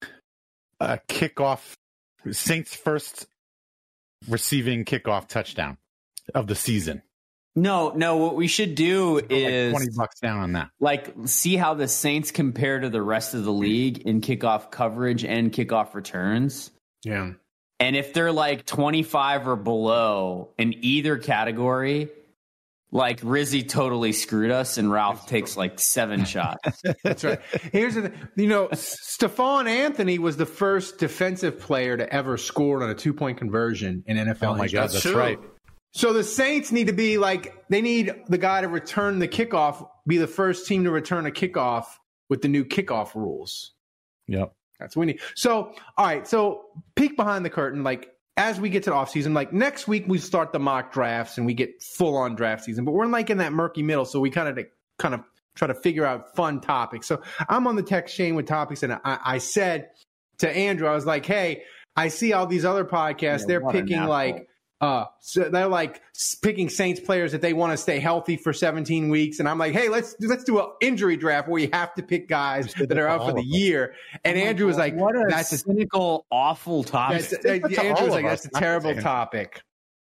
a kickoff. Saints first receiving kickoff touchdown of the season. No, no. What we should do Like is twenty bucks down on that. like see how the Saints compare to the rest of the league in kickoff coverage and kickoff returns. yeah. And if they're like twenty-five or below in either category, like Rizzy totally screwed us and Ralph takes like seven shots. That's right. Here's the thing. You know, Stephon Anthony was the first defensive player to ever score on a two point conversion in N F L Oh my history. God, that's right. So the Saints need to be like, they need the guy to return the kickoff, be the first team to return a kickoff with the new kickoff rules. Yep. That's what we need. So, all right. So peek behind the curtain, like as we get to the offseason, like next week we start the mock drafts and we get full on draft season, but we're like in that murky middle. So we kind of kind of try to figure out fun topics. So I'm on the text chain with topics, and I, I said to Andrew, I was like, hey, I see all these other podcasts. Yeah, they're what an picking asshole. like, Uh, so they're like picking Saints players that they want to stay healthy for seventeen weeks, and I'm like, hey, let's let's do an injury draft where you have to pick guys that are out for the year. And Oh my Andrew was God, like, what a that's a, cynical, awful topic. that's, uh, That's to Andrew was all like, of that's us, a terrible not topic.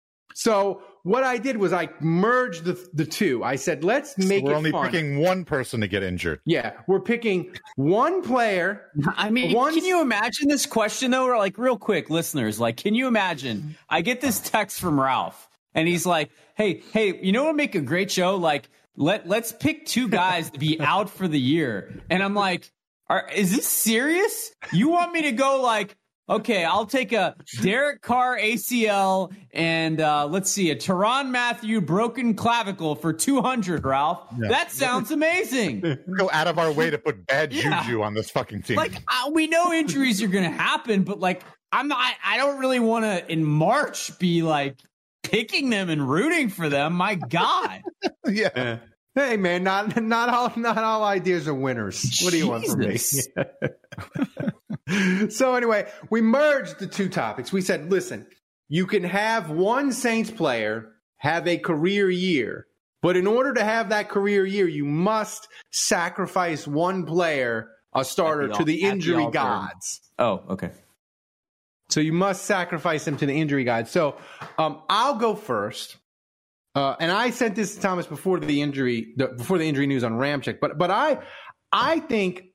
So what I did was I merged the the two. I said, let's make We're it only fun. picking one person to get injured. Yeah, we're picking one player. I mean, One- can you imagine this question though? Or like real quick, listeners, like, can you imagine? I get this text from Ralph and he's like, hey, hey, you know what would make a great show? Like, let, let's pick two guys to be out for the year. And I'm like, Are, is this serious? You want me to go like, okay, I'll take a Derek Carr A C L and uh, let's see, a Teron Matthew broken clavicle for two hundred, Ralph. Yeah. That sounds amazing. Go out of our way to put bad Yeah. juju on this fucking team. Like, uh, we know injuries are going to happen, but like, I'm not, I don't really want to in March be like picking them and rooting for them. My God. yeah. Hey man, not not all not all ideas are winners. What do you want from me? Jesus. So anyway, we merged the two topics. We said, listen, you can have one Saints player have a career year, but in order to have that career year, you must sacrifice one player, a starter, At the to the al- at the injury altar. gods. Oh, okay. So you must sacrifice him to the injury gods. So um, I'll go first. Uh, and I sent this to Thomas before the injury, the, before the injury news on Ramchick. But but I I think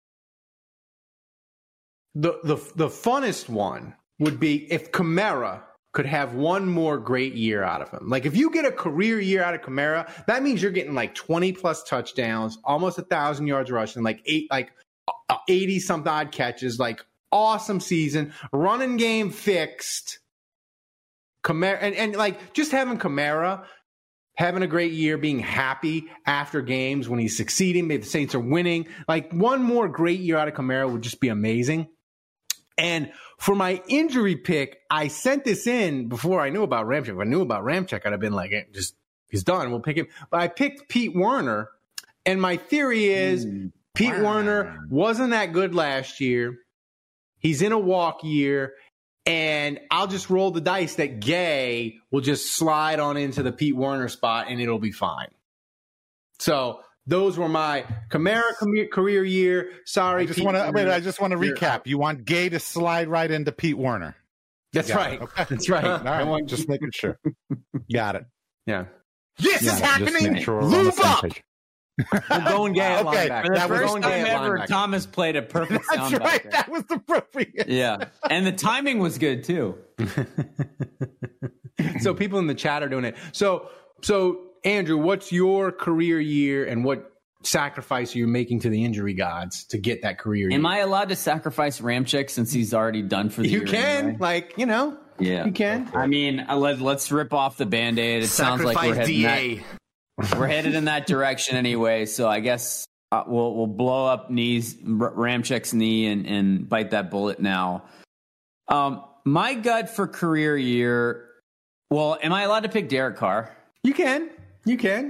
the the the funnest one would be if Kamara could have one more great year out of him. Like if you get a career year out of Kamara, that means you're getting like twenty plus touchdowns, almost a thousand yards rushing, like eight like eighty something odd catches, like awesome season, running game fixed. Kamara and, and like just having Kamara having a great year, being happy after games when he's succeeding, maybe the Saints are winning. Like one more great year out of Kamara would just be amazing. And for my injury pick, I sent this in before I knew about Ramchick. If I knew about Ramchick, I'd have been like, eh, just he's done. We'll pick him. But I picked Pete Werner, and my theory is mm, Pete wow. Werner wasn't that good last year. He's in a walk year. And I'll just roll the dice that Gay will just slide on into the Pete Werner spot and it'll be fine. So those were my Kamara career year. Sorry, I just want to wait. I just want to recap. You want Gay to slide right into Pete Werner. That's Got right. Okay. That's right. All right. I want just making sure. Got it. Yeah. This yeah, is happening. Sure Lube up. We're going Gay at okay. linebacker. For the that first was time ever, Thomas played a perfect That's sound right. backer. That was appropriate. Yeah. And the timing was good too. So people in the chat are doing it. So, so Andrew, what's your career year and what sacrifice you're making to the injury gods to get that career. Am year. I allowed to sacrifice Ramczyk since he's already done for the You year? can, anyway? like, you know, yeah, you can. I mean, uh, let, let's rip off the Band-Aid. It sounds like we're heading, that, we're headed in that direction anyway, so I guess uh, we'll we'll blow up knees, R- Ramczyk's knee and, and bite that bullet now. Um, my gut for career year, well, am I allowed to pick Derek Carr? You can. You can.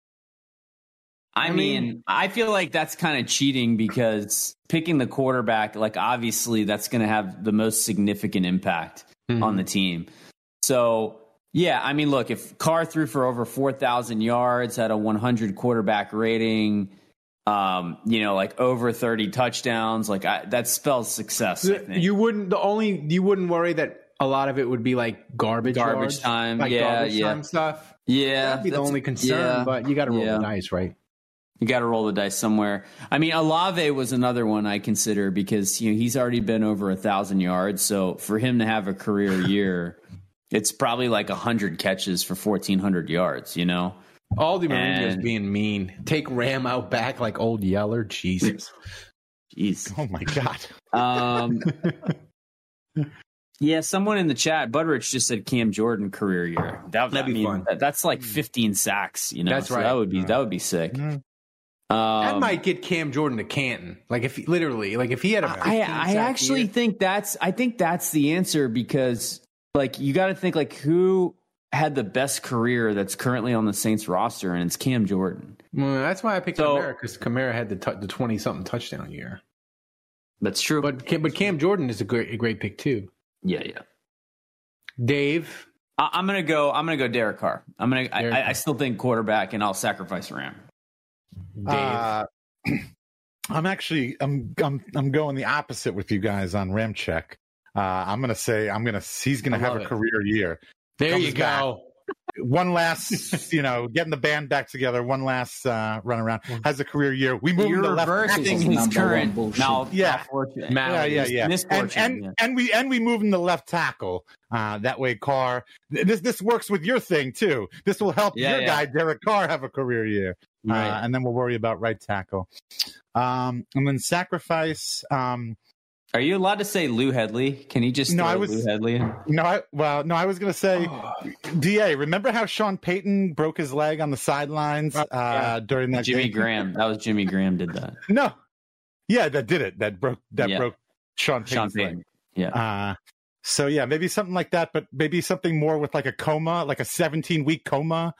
I, I mean, mean, I feel like that's kind of cheating because picking the quarterback, like obviously that's going to have the most significant impact mm-hmm. on the team. So, yeah, I mean, look, if Carr threw for over four thousand yards, had a one hundred quarterback rating, um, you know, like over thirty touchdowns, like I, that spells success. I think. You wouldn't, the only, you wouldn't worry that a lot of it would be like garbage Garbage yards, time. like yeah, garbage yeah. time stuff. Yeah. That'd be the only concern, yeah, but you got to roll yeah. the dice, right? You got to roll the dice somewhere. I mean, Olave was another one I consider because you know he's already been over a thousand yards. So for him to have a career year, it's probably like a hundred catches for fourteen hundred yards. You know, all the Mourinho's being mean. Take Ram out back like old Yeller. Jesus, jeez. Oh my God. Um. Yeah, someone in the chat, Butterich just said Cam Jordan career year. That, That'd I be mean, fun. That, that's like fifteen sacks. You know, that's so right. That would be that would be sick. Mm-hmm. Um, that might get Cam Jordan to Canton. Like if he, literally, like if he had a, I, I actually year. think that's, I think that's the answer because like you got to think like who had the best career that's currently on the Saints roster, and it's Cam Jordan. Well, that's why I picked So- Kamara because Kamara had the t- the twenty something touchdown year. That's true. But Cam- but Cam Jordan is a great a great pick too. Yeah, yeah. Dave, I, I'm gonna go. I'm gonna go Derek Carr. I'm gonna. I, Derek I, Carr. I still think quarterback, and I'll sacrifice Ram. Dave. Uh, I'm actually I'm I'm I'm going the opposite with you guys on Ramczyk. Uh, I'm gonna say I'm gonna he's gonna I have love a it. career year. There Comes you back. go. One last, you know, getting the band back together. One last uh, run around. Has a career year. We move You're him to left reversing tackle. his current. Now, Yeah. malfortune. Yeah, yeah, yeah. And Misfortune, and, yeah. and we and we move him to left tackle. Uh, that way, Carr. This this works with your thing too. This will help Yeah, your yeah. guy Derek Carr have a career year. Right. Uh, and then we'll worry about right tackle. Um, and then sacrifice. Um, Are you allowed to say Lou Headley? Can he just No, throw I was- Lou Headley in? no, I well, no, I was gonna say, Oh. D A. Remember how Sean Payton broke his leg on the sidelines uh, yeah. during that Jimmy game? Graham. That was Jimmy Graham did that. No, yeah, that did it. That broke. That Yeah. broke Sean Payton's Sean leg. Payton. Yeah. Uh, so yeah, maybe something like that, but maybe something more with like a coma, like a seventeen week coma.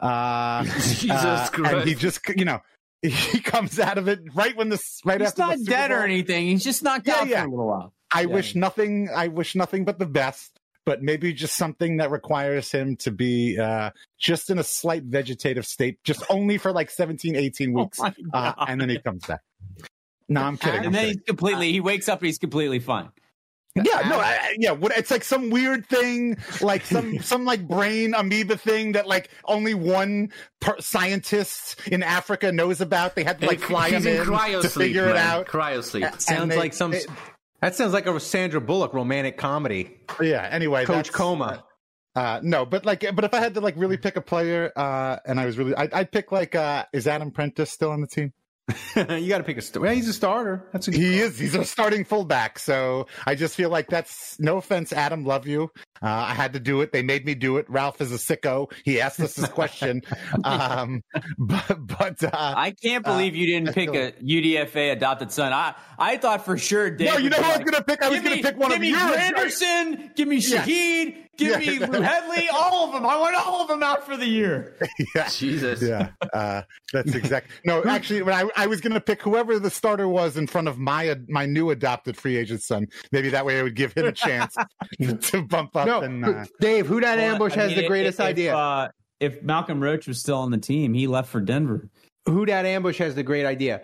Uh, Jesus uh, Christ. And he just, you know, he comes out of it right when this, right He's after the not Super dead or Bowl. anything. He's just knocked Yeah, out yeah. for a little while. I Yeah. wish nothing. I wish nothing but the best. But maybe just something that requires him to be uh, just in a slight vegetative state, just only for like seventeen, eighteen weeks, Oh my uh, God. and then he comes back. No, I'm kidding. I'm And then kidding. he's completely, he wakes up and he's completely fine. Yeah, no, I, I- yeah. What, it's like some weird thing, like some some like brain amoeba thing that like only one per- scientist in Africa knows about. They had to like fly He's him in in cryo to sleep, figure it man. out. Cryo sleep. And Sounds they- like some. they- that sounds like a Sandra Bullock romantic comedy. yeah. Anyway, Coach that's- Coma. Uh, no, but like, but if I had to like really pick a player, uh, and I was really, I'd, I'd pick like, uh, is Adam Prentice still on the team? You got to pick a star. Well, he's a starter. That's a good He is. He's a starting fullback. So I just feel like that's no offense, Adam. Love you. Uh, I had to do it. They made me do it. Ralph is a sicko. He asked us this question. um, but but uh, I can't believe you didn't I pick feel a U D F A adopted son. I, I thought for sure Dave. No, you would know be who I was like, gonna pick? I was give gonna me- pick one give of me yours, right? Granderson, give me Yeah. Shaheed, give Yeah. me Lou Headley, all of them. I want all of them out for the year. yeah, Jesus. yeah, uh, that's exact. No, actually, when I, I was going to pick whoever the starter was in front of my my new adopted free agent son. Maybe that way I would give him a chance to bump up. No, and uh, Dave, who that ambush Well, I has mean, the greatest if, idea? If, uh, if Malcolm Roach was still on the team, he left for Denver. Who that ambush has the great idea?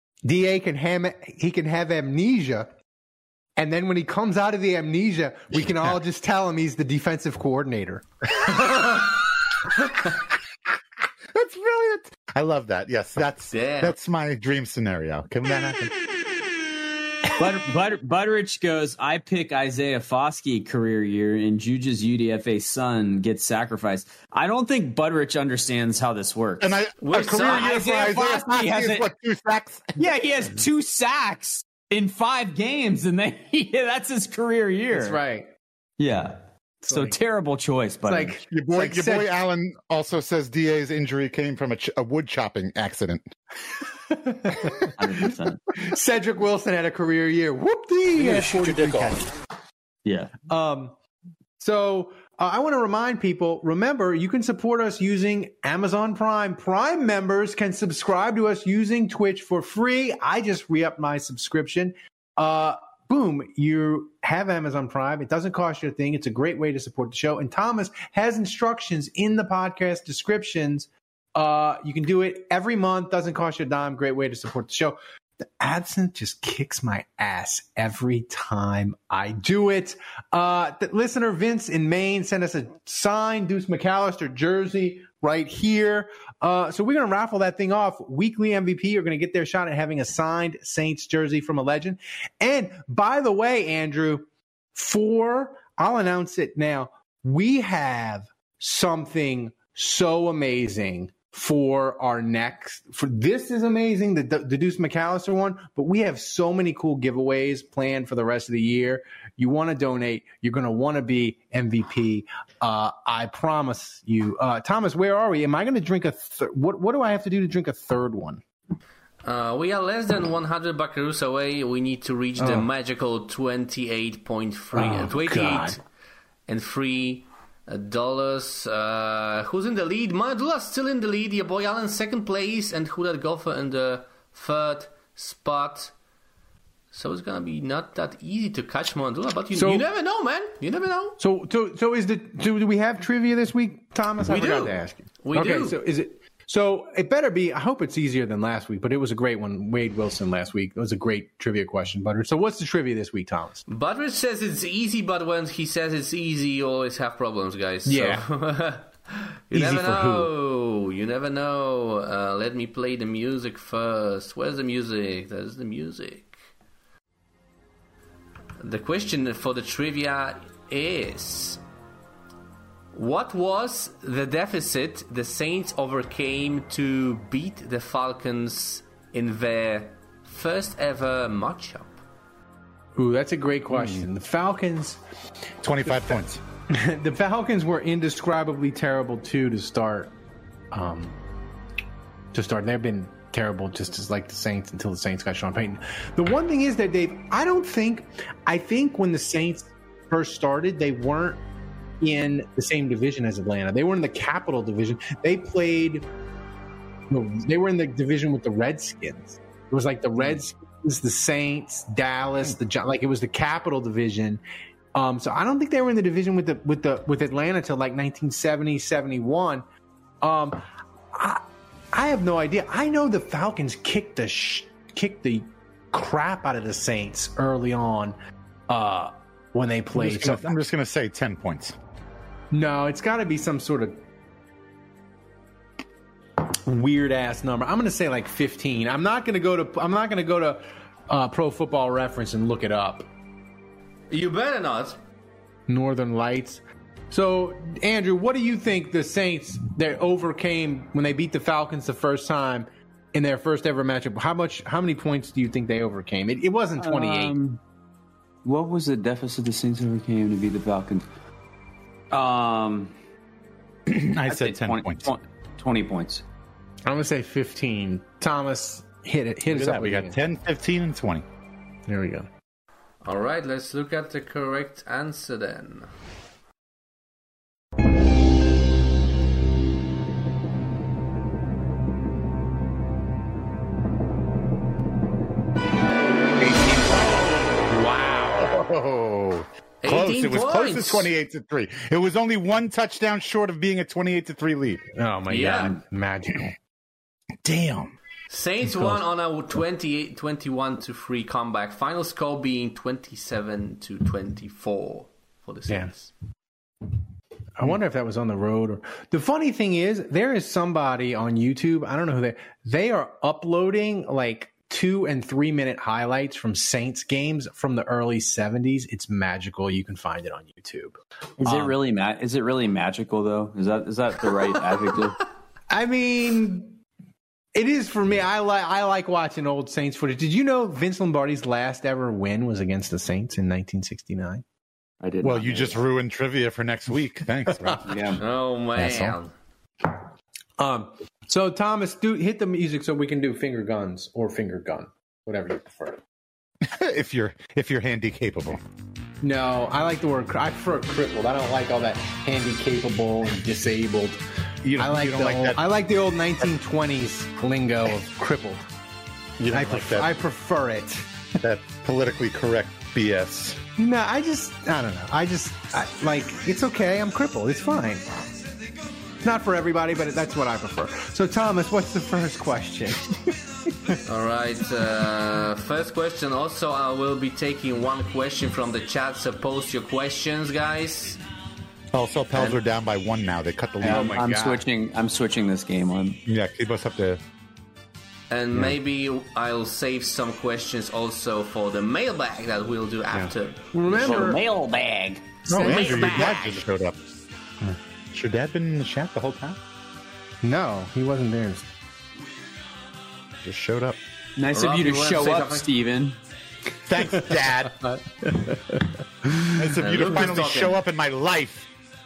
D A can ham he can have amnesia, and then when he comes out of the amnesia, we can all just tell him he's the defensive coordinator. That's brilliant. I love that. Yes, that's Damn. that's my dream scenario. Can that happen? Butter, Butter, Butterich goes, I pick Isaiah Foskey career year, and Juju's U D F A son gets sacrificed. I don't think Butterich understands how this works. And I, a career year for Isaiah Foskey has is what, two sacks? Yeah, he has two sacks in five games, and then he, that's his career year. That's right. Yeah. It's so like, terrible choice, but like your boy, like your Ced- boy Allen also says D A's injury came from a, ch- a wood chopping accident. one hundred percent. Cedric Wilson had a career year. Whoop-dee! Yeah, shoot your dick off. Yeah. Um. So uh, I want to remind people. Remember, you can support us using Amazon Prime. Prime members can subscribe to us using Twitch for free. I just re-upped my subscription. Uh. Boom, you have Amazon Prime. It doesn't cost you a thing. It's a great way to support the show. And Thomas has instructions in the podcast descriptions. Uh, you can do it every month. Doesn't cost you a dime. Great way to support the show. The AdSense just kicks my ass every time I do it. Uh, the listener Vince in Maine sent us a signed Deuce McAllister jersey right here. Uh, so we're going to raffle that thing off. Weekly M V P are going to get their shot at having a signed Saints jersey from a legend. And by the way, Andrew, for, I'll announce it now, we have something so amazing for our next, for this is amazing, the, the Deuce McAllister one, but we have so many cool giveaways planned for the rest of the year. You want to donate, you're going to want to be M V P. Uh, I promise you. Uh, Thomas, where are we? Am I going to drink a, th- what, what do I have to do to drink a third one? Uh, we are less than one hundred buckaroos away. We need to reach oh. the magical twenty-eight point three, oh, twenty-eight and three dollars. Uh, who's in the lead? Mandula's still in the lead. Your boy Allen second place, and Hudat Golfer in the third spot. So it's gonna be not that easy to catch Mandula, but you, so, you never know, man. You never know. So, so, so is the so do we have trivia this week, Thomas? I we forgot do. to ask you. We okay, do. So is it? So it better be. I hope it's easier than last week, but it was a great one. Wade Wilson last week. It was a great trivia question, Butter. So what's the trivia this week, Thomas? Butteridge says it's easy, but when he says it's easy, you always have problems, guys. Yeah. So you Easy never for know. who? You never know. Uh, let me play the music first. Where's the music? There's the music. The question for the trivia is: what was the deficit the Saints overcame to beat the Falcons in their first ever matchup? Ooh, that's a great question. Mm. The Falcons... twenty-five points. The Falcons were indescribably terrible, too, to start. Um, to start. They've been terrible just as like the Saints until the Saints got Sean Payton. The one thing is that, Dave, I don't think... I think when the Saints first started, they weren't in the same division as Atlanta. They were in the Capital Division. They played... No, they were in the division with the Redskins. It was like the Redskins, the Saints, Dallas, the like it was the Capital Division. Um, so I don't think they were in the division with the with the with Atlanta till like nineteen seventy, seventy-one. Um, I, I have no idea. I know the Falcons kicked the sh- kicked the crap out of the Saints early on uh, when they played. I'm just, gonna, I'm just gonna say ten points. No, it's got to be some sort of weird ass number. I'm going to say like fifteen. I'm not going to go to I'm not going to go to uh, Pro Football Reference and look it up. You better not. Northern Lights. So, Andrew, what do you think the Saints they overcame when they beat the Falcons the first time in their first ever matchup? How much? How many points do you think they overcame? It, it wasn't twenty-eight. Um, what was the deficit the Saints overcame to beat the Falcons? Um, I said ten twenty, points. twenty, twenty points. I'm gonna say fifteen. Thomas, hit it. Hit us up. We got ten, fifteen, and twenty. There we go. All right, let's look at the correct answer then. Wow. Oh, close. It was points. close to twenty-eight to three. It was only one touchdown short of being a twenty-eight to three lead. Oh my Yeah. god, magical. Damn. Saints won on a twenty-eight, twenty-one to three comeback. Final score being twenty-seven to twenty-four for the Saints. I wonder if that was on the road. Or the funny thing is, there is somebody on YouTube. I don't know who they. They are uploading like two and three minute highlights from Saints games from the early seventies. It's magical. You can find it on YouTube. Is um, it really ma- Is it really magical though? Is that is that the right adjective? I mean, it is for me. I like I like watching old Saints footage. Did you know Vince Lombardi's last ever win was against the Saints in nineteen sixty-nine? I did. Well, you just that. ruined trivia for next week. Thanks, Rob. Yeah. Oh man. Um. So Thomas, do hit the music so we can do finger guns or finger gun, whatever you prefer. if you're if you're handy capable. No, I like the word. I prefer crippled. I don't like all that handy capable and disabled. You don't, I like you don't the like old, that. I like the old nineteen twenties lingo of crippled. You don't I, like prefer, that. I prefer it. That politically correct B S. No, I just I don't know. I just I, like it's okay. I'm crippled. It's fine. Not for everybody, but that's what I prefer. So, Thomas, what's the first question? All right. Uh, first question. Also, I will be taking one question from the chat. So, post your questions, guys. Also, Pels and, are down by one now. They cut the lead. Um, oh my I'm God. switching. I'm switching this game on. Yeah, keep us up there. And yeah. maybe I'll save some questions also for the mailbag that we'll do after. Yeah. Remember, mailbag. No, Andrew, your mailbag. dad just showed up. Huh. Has your dad been in the chat the whole time? No, he wasn't there. Just showed up. Nice Rob, of you to you show up, something? Steven. Thanks, Dad. Nice of Uh, you to Luke is finally talking. show up in my life.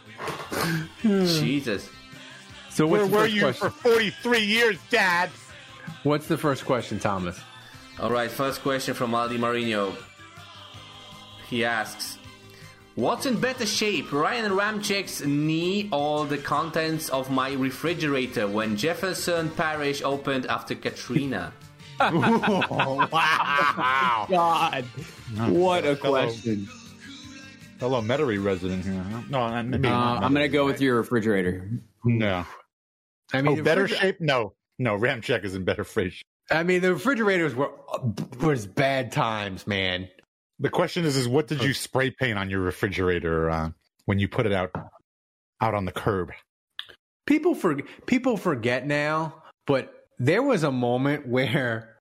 Jesus. So Where what's the were first you question? for forty-three years, Dad? What's the first question, Thomas? All right, first question from Aldi Marino. He asks, what's in better shape, Ryan Ramczyk's knee or the contents of my refrigerator when Jefferson Parish opened after Katrina? Oh, wow. God. What a Hello. question. Hello, Metairie resident here. Huh? No, maybe Uh, not. I'm going to go with your refrigerator. No. I mean, Oh, better refriger- shape? No. No, Ramczyk is in better shape. I mean, the refrigerators were was bad times, man. The question is, is what did you spray paint on your refrigerator uh, when you put it out out on the curb? People for people forget now, but there was a moment where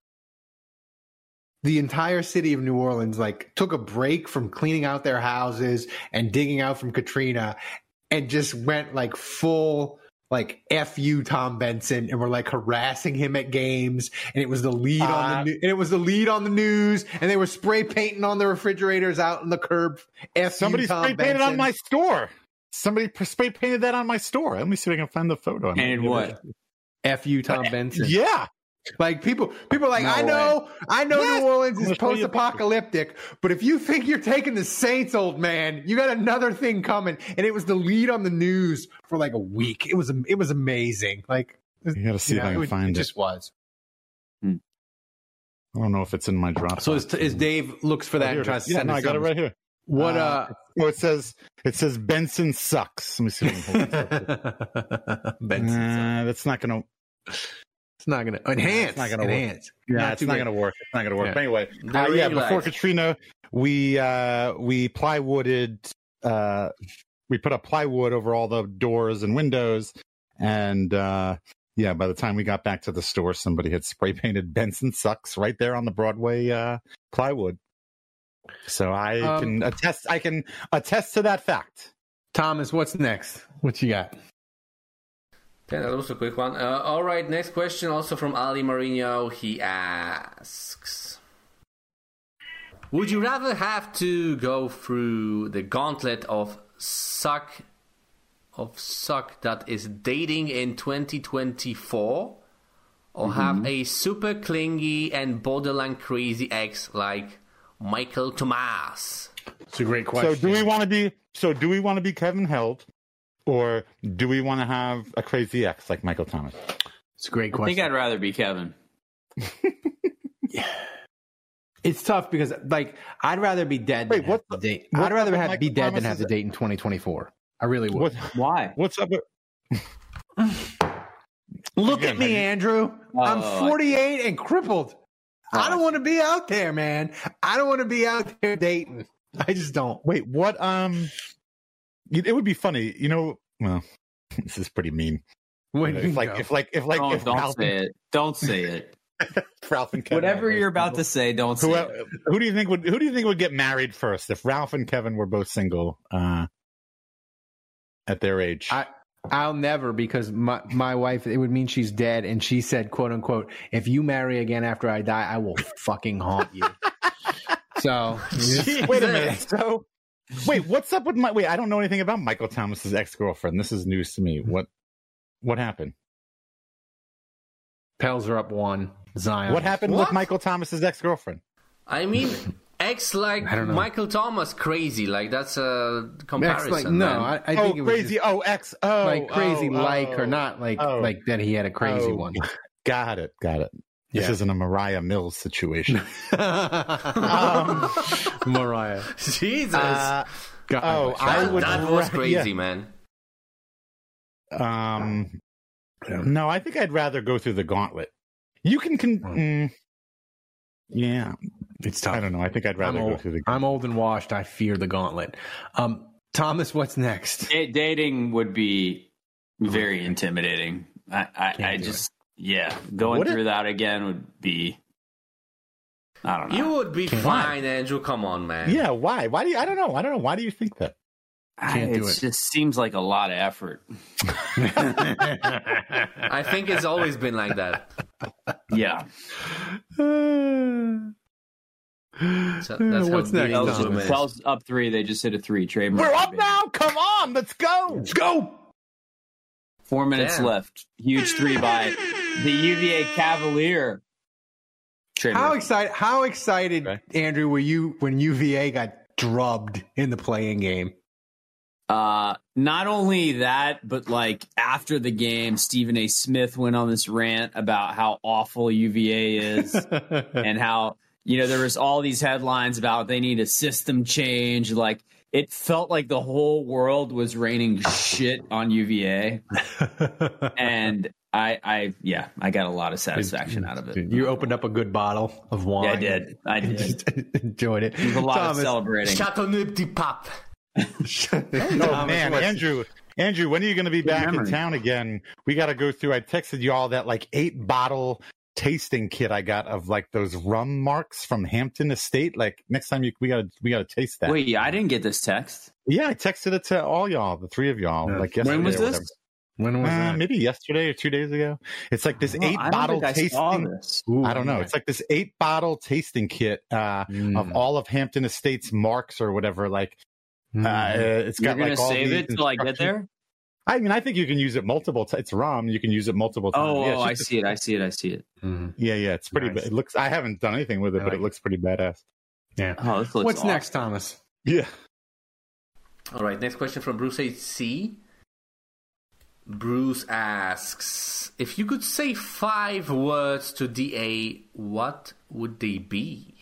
the entire city of New Orleans like took a break from cleaning out their houses and digging out from Katrina and just went like full like F you Tom Benson and were like harassing him at games, and it was the lead Uh, on the and it was the lead on the news, and they were spray painting on the refrigerators out on the curb. F Somebody you Tom spray painted Benson. on my store. Somebody p- spray painted that on my store. Let me see if I can find the photo. And what? F you Tom Benson. Yeah. Like people, people are like, No I know, I know Yes. New Orleans I'm is gonna show you a post-apocalyptic, but if you think you're taking the Saints, old man, you got another thing coming. And it was the lead on the news for like a week. It was, it was amazing. Like, You gotta see you if know, I can it, find it it. just was. I don't know if it's in my drop. So as, as Dave looks for that, Oh, here and it tries is. to Yeah, send no, us I got it something. right here. What? Uh, Uh, oh, it says it says Benson sucks. Let me see. If I can hold it. Benson. Uh, that's not gonna. It's not going to enhance. It's not gonna work. enhance. Yeah, Not it's too not big. going to work. It's not going to work. Yeah. But anyway, They're uh, yeah, real before life. Katrina, we uh, we plywooded. Uh, we put up plywood over all the doors and windows, and uh, yeah, by the time we got back to the store, somebody had spray painted "Benson sucks" right there on the Broadway uh, plywood. So I Um, can attest. I can attest to that fact. Thomas, what's next? What you got? Yeah, that was a quick one. Uh, all right, next question also from Ali Marino. He asks, would you rather have to go through the gauntlet of suck of suck that is dating in twenty twenty-four, or Mm-hmm. have a super clingy and borderline crazy ex like Michael Thomas? It's a great question. So do we want to be? So do we want to be Kevin Held, or do we want to have a crazy ex like Michael Thomas? It's a great I question. think I'd rather be Kevin. It's tough because, like, I'd rather be dead Wait, than what's have the- the date. what's I'd rather up with have, be Michael dead than Thomas have the is- date in twenty twenty-four. I really would. What, Why? what's up? With, Look Again, at me, have you- Andrew. I'm Oh, forty-eight and crippled. I don't want to be out there, man. I don't want to be out there dating. I just don't. wait, what? Um, it it would be funny, you know. Well, this is pretty mean. When If like, if like, if like, don't if don't Ralph, say it. Don't say it. Ralph and Kevin. Whatever you're about to say, don't say Who, it. who do you think would who do you think would get married first if Ralph and Kevin were both single uh, at their age? I, I'll never, because my, my wife, it would mean she's dead. And she said, quote unquote, if you marry again after I die, I will fucking haunt you. So, wait a minute. So, wait, what's up with my, wait, I don't know anything about Michael Thomas's ex-girlfriend. This is news to me. What, what happened? Pels are up one. Zion. What happened What? with Michael Thomas's ex-girlfriend? I mean, ex like I don't know. Michael Thomas crazy. Like that's a comparison. Ex, like, no, man. I, I oh, think it was crazy. just, oh, ex. Oh, like crazy oh, like oh, or not like oh, like that he had a crazy oh. one. Got it. Got it. This Yeah. isn't a Mariah Mills situation. um, Mariah. Jesus, Uh, God, oh, that- I that, would. that was ra- crazy, yeah. man. Um, no, I think I'd rather go through the gauntlet. You can, con- mm, yeah, it's tough. I don't know. I think I'd I'm rather go old, through the. I'm old and washed. I fear the gauntlet. Um, Thomas, what's next? Da- dating would be very intimidating. I, I, I do just, yeah, going Would it? through that again would be. I don't know. You would be Can't- fine, Andrew. Come on, man. Yeah, why? Why do you? I don't know. I don't know. Why do you think that? Can't it do it. just seems like a lot of effort. I think it's always been like that. Yeah. So that's how What's next, dating Thomas? women is. Pels up three. They just hit a three. Trademark. We're up baby. now. Come on, let's go. Let's go. Four minutes Damn. left. Huge three by the U V A Cavalier. Trademark. How excited? How excited, Okay. Andrew, were you when U V A got drubbed in the playing game? Uh, not only that, but like after the game, Stephen A. Smith went on this rant about how awful U V A is and how, you know, there was all these headlines about they need a system change. Like it felt like the whole world was raining shit on U V A. And I, I, yeah, I got a lot of satisfaction out of it. You opened up a good bottle of wine. Yeah, I did. I did. Just enjoyed it. There was a lot Thomas, of celebrating. Chateauneuf du Pape. Oh Thomas, man, what's- Andrew, Andrew, when are you going to be back memory. in town again? We got to go through. I texted you all that like eight bottle tasting kit I got of like those rum marks from Hampton Estate. Like next time you, we got to we got to taste that. Wait, yeah, I didn't get this text. Yeah, I texted it to all y'all, the three of y'all. Yeah. Like yesterday When was or this? whatever. When was Uh, that? maybe yesterday or two days ago. It's like this Oh, eight I don't bottle think I saw tasting. this. Ooh, I don't know. yeah. It's like this eight bottle tasting kit uh, Mm. of all of Hampton Estate's marks or whatever. Like Mm. uh, it's You're got gonna like all save these it till I get instructions. there? I mean, I think you can use it multiple. T- it's rum. You can use it multiple times. Oh, yeah, oh, it's I just- see it. I see it. I see it. Mhm. Yeah, yeah, it's pretty. Nice. Ba- it looks. I haven't done anything with it, I but like it looks pretty badass. Yeah. Oh, this looks What's awesome. next, Thomas? Yeah. All right, next question from Bruce H C. Bruce asks, if you could say five words to D A, what would they be?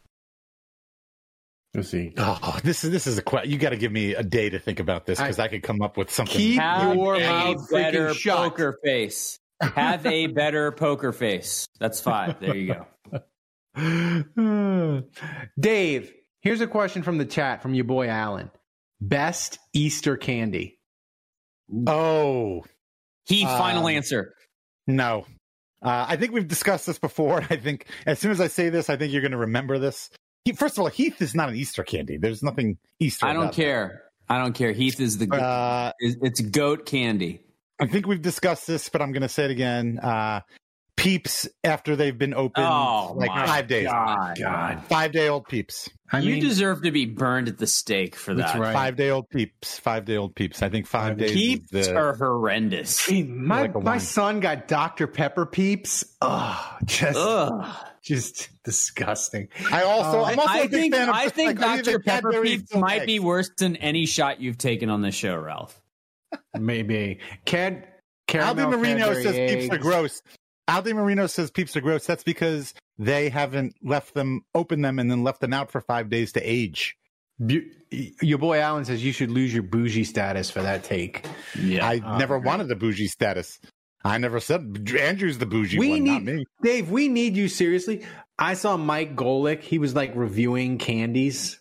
Let's see. Oh, this is this is a question. You got to give me a day to think about this because I, could come up with something. Keep Have your a mouth better freaking shut. poker face. Have a better poker face. That's five. There you go. Dave, here's a question from the chat from your boy Alan. Best Easter candy? Oh, He final Um, answer. no. Uh, I think we've discussed this before. I think as soon as I say this, I think you're going to remember this. He, first of all, Heath is not an Easter candy. There's nothing Easter. I don't about care. I don't care. Heath is the that. Uh, is- it's goat candy. I think we've discussed this, but I'm going to say it again. Uh, Peeps after they've been open Oh, like my five days. God. God. Five day old Peeps. I you mean, deserve to be burned at the stake for That's that. right. Five day old Peeps. Five day old Peeps. I think five days. Peeps is the, are horrendous. I mean, my like a my wine. son got Doctor Pepper Peeps. Oh, just Ugh. just disgusting. I also. Uh, I'm also I a big think fan of I think like, Doctor the Pepper Cadbury Peeps filled might be eggs. worse than any shot you've taken on this show, Ralph. Maybe. Cad Aldi caramel Marino Cadbury says Peeps are eggs. gross. Aldi Marino says Peeps are gross. That's because they haven't left them, opened them, and then left them out for five days to age. Bu- your boy Alan says you should lose your bougie status for that take. Yeah. I Oh, never okay. wanted the bougie status. I never said Andrew's the bougie We one, not need me. Dave. We need you seriously. I saw Mike Golick. He was like reviewing candies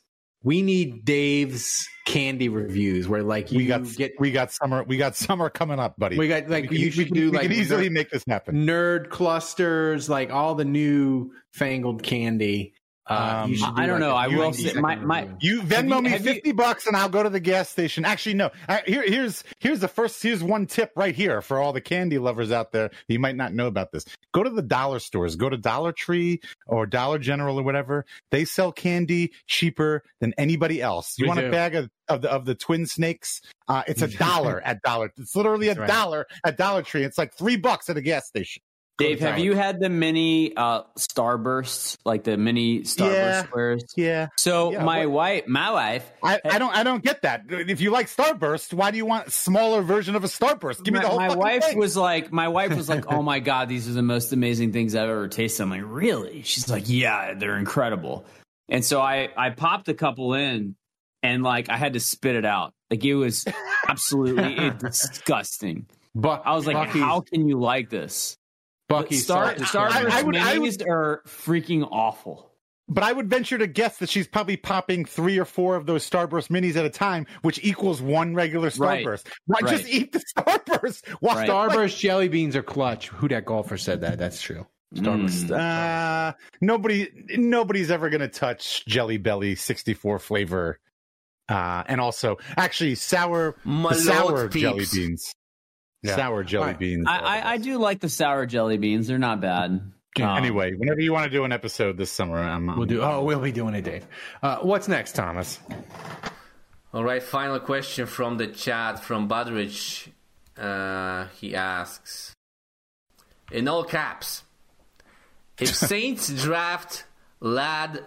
We need Dave's candy reviews where like you we got get we got summer we got summer coming up, buddy. We got like we can, you should we can, do we like can easily nerd, make this happen. Nerd clusters, like all the new fangled candy. Uh, Um, you should do I don't like know. a I will ninety say second my my review. You Venmo Have you- me have you- fifty bucks and I'll go to the gas station. Actually, no. I, here, here's here's the first. Here's one tip right here for all the candy lovers out there. You might not know about this. Go to the dollar stores. Go to Dollar Tree or Dollar General or whatever. They sell candy cheaper than anybody else. You We want do. a bag of, of the of the Twin Snakes? Uh, it's a dollar at Dollar. It's literally a That's right. dollar at Dollar Tree. It's like three bucks at a gas station. Go Dave, to have Dollar you had the mini uh, Starbursts, like the mini Starburst Yeah. squares? Yeah. So Yeah, my what- wife, my wife, I, I don't I don't get that. If you like Starburst, why do you want a smaller version of a Starburst? Give me my, the whole my fucking wife thing. was like, my wife was like, oh my God, these are the most amazing things I've ever tasted. I'm like, really? She's like, yeah, they're incredible. And so I, I popped a couple in and like I had to spit it out. Like it was absolutely disgusting. But I was like, Buc-ee's- how can you like this? Buc-ee's Star, salted Starburst caramel. I- I would- I would- minis are freaking awful. But I would venture to guess that she's probably popping three or four of those Starburst minis at a time, which equals one regular Right. Starburst. Why Right. just eat the Starburst? Why Right. Starburst jelly beans are clutch. Who that golfer said that? That's true. Starburst. Mm. Uh, nobody, nobody's ever going to touch Jelly Belly sixty-four flavor, uh, and also actually sour, My sour Lord jelly peeps. beans, Yeah. sour jelly Alright. beans. I, I, I do like the sour jelly beans. They're not bad. Um, Anyway, whenever you want to do an episode this summer, I'm, I'm We'll do. Oh, we'll be doing it, Dave. Uh, what's next, Thomas? All right, final question from the chat from Budrich. Uh, he asks, in all caps, if Saints draft Lad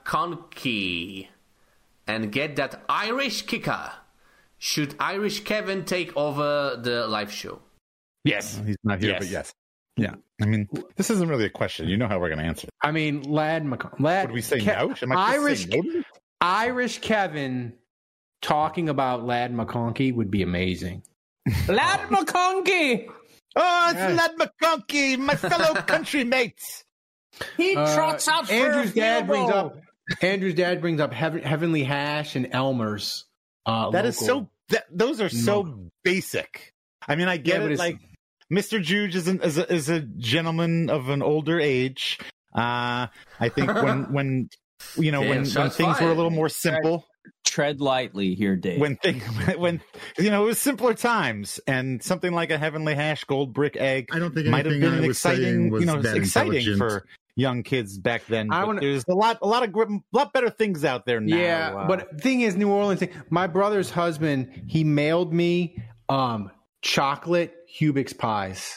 McConkey and get that Irish kicker, should Irish Kevin take over the live show? Yes. He's not here, Yes. but yes. Yeah. I mean, this isn't really a question. You know how we're going to answer it. I mean, Lad McCon. Lad. What do we say, Ke- no? Am I Irish. just saying no? Irish Kevin talking about Lad McConkey would be amazing. Lad McConkey! Oh, it's Lad McConkey, my fellow country mates. He Uh, trots out for Andrew's a dad field brings goal. up. Andrew's dad brings up Heaven, Heavenly Hash and Elmer's. Uh, That is local- so. That, those are so No. basic. I mean, I Yeah, get but it. it's- Like Mister Juge is, an, is, a, is a gentleman of an older age. Uh, I think when when you know Damn, when, when shots things were a fired. little more simple, Tread lightly here, Dave. when things when you know it was simpler times, and something like a Heavenly Hash gold brick egg I don't think might have anything been I was exciting. saying was You know, that exciting intelligent. for young kids back then. I But wanna- there's a lot a lot of gr- lot better things out there now. Yeah, uh, but thing is, New Orleans. Thing, my brother's husband, he mailed me um chocolate Hubix pies.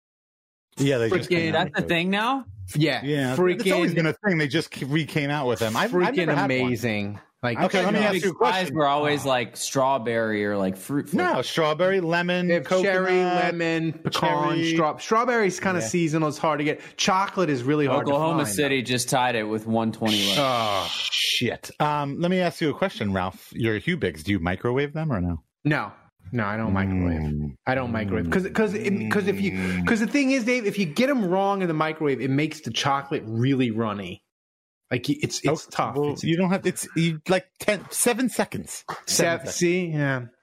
yeah, they just freaking- came out That's the with it. thing now? Yeah, Yeah, freaking, it's always been a thing. They just re came out with them. I've, I've freaking never had one. amazing. Like, Okay, let me ask you a Big pies question. were always like strawberry or like fruit. No, strawberry, lemon, They have coconut, cherry, lemon, pecan, cherry. straw. Strawberry's kind of Yeah. seasonal. It's hard to get. Chocolate is really hard Oklahoma to find. City just tied it with one twenty left. Oh shit! Um, let me ask you a question, Ralph. Your Hubigs, do you microwave them or no? No, no, I don't microwave. Mm. I don't microwave because because because if you because the thing is, Dave, if you get them wrong in the microwave, it makes the chocolate really runny. Like it's it's Oh, tough. well, It's, you don't have. It's you like ten, seven seconds. Seven, seconds. see, yeah.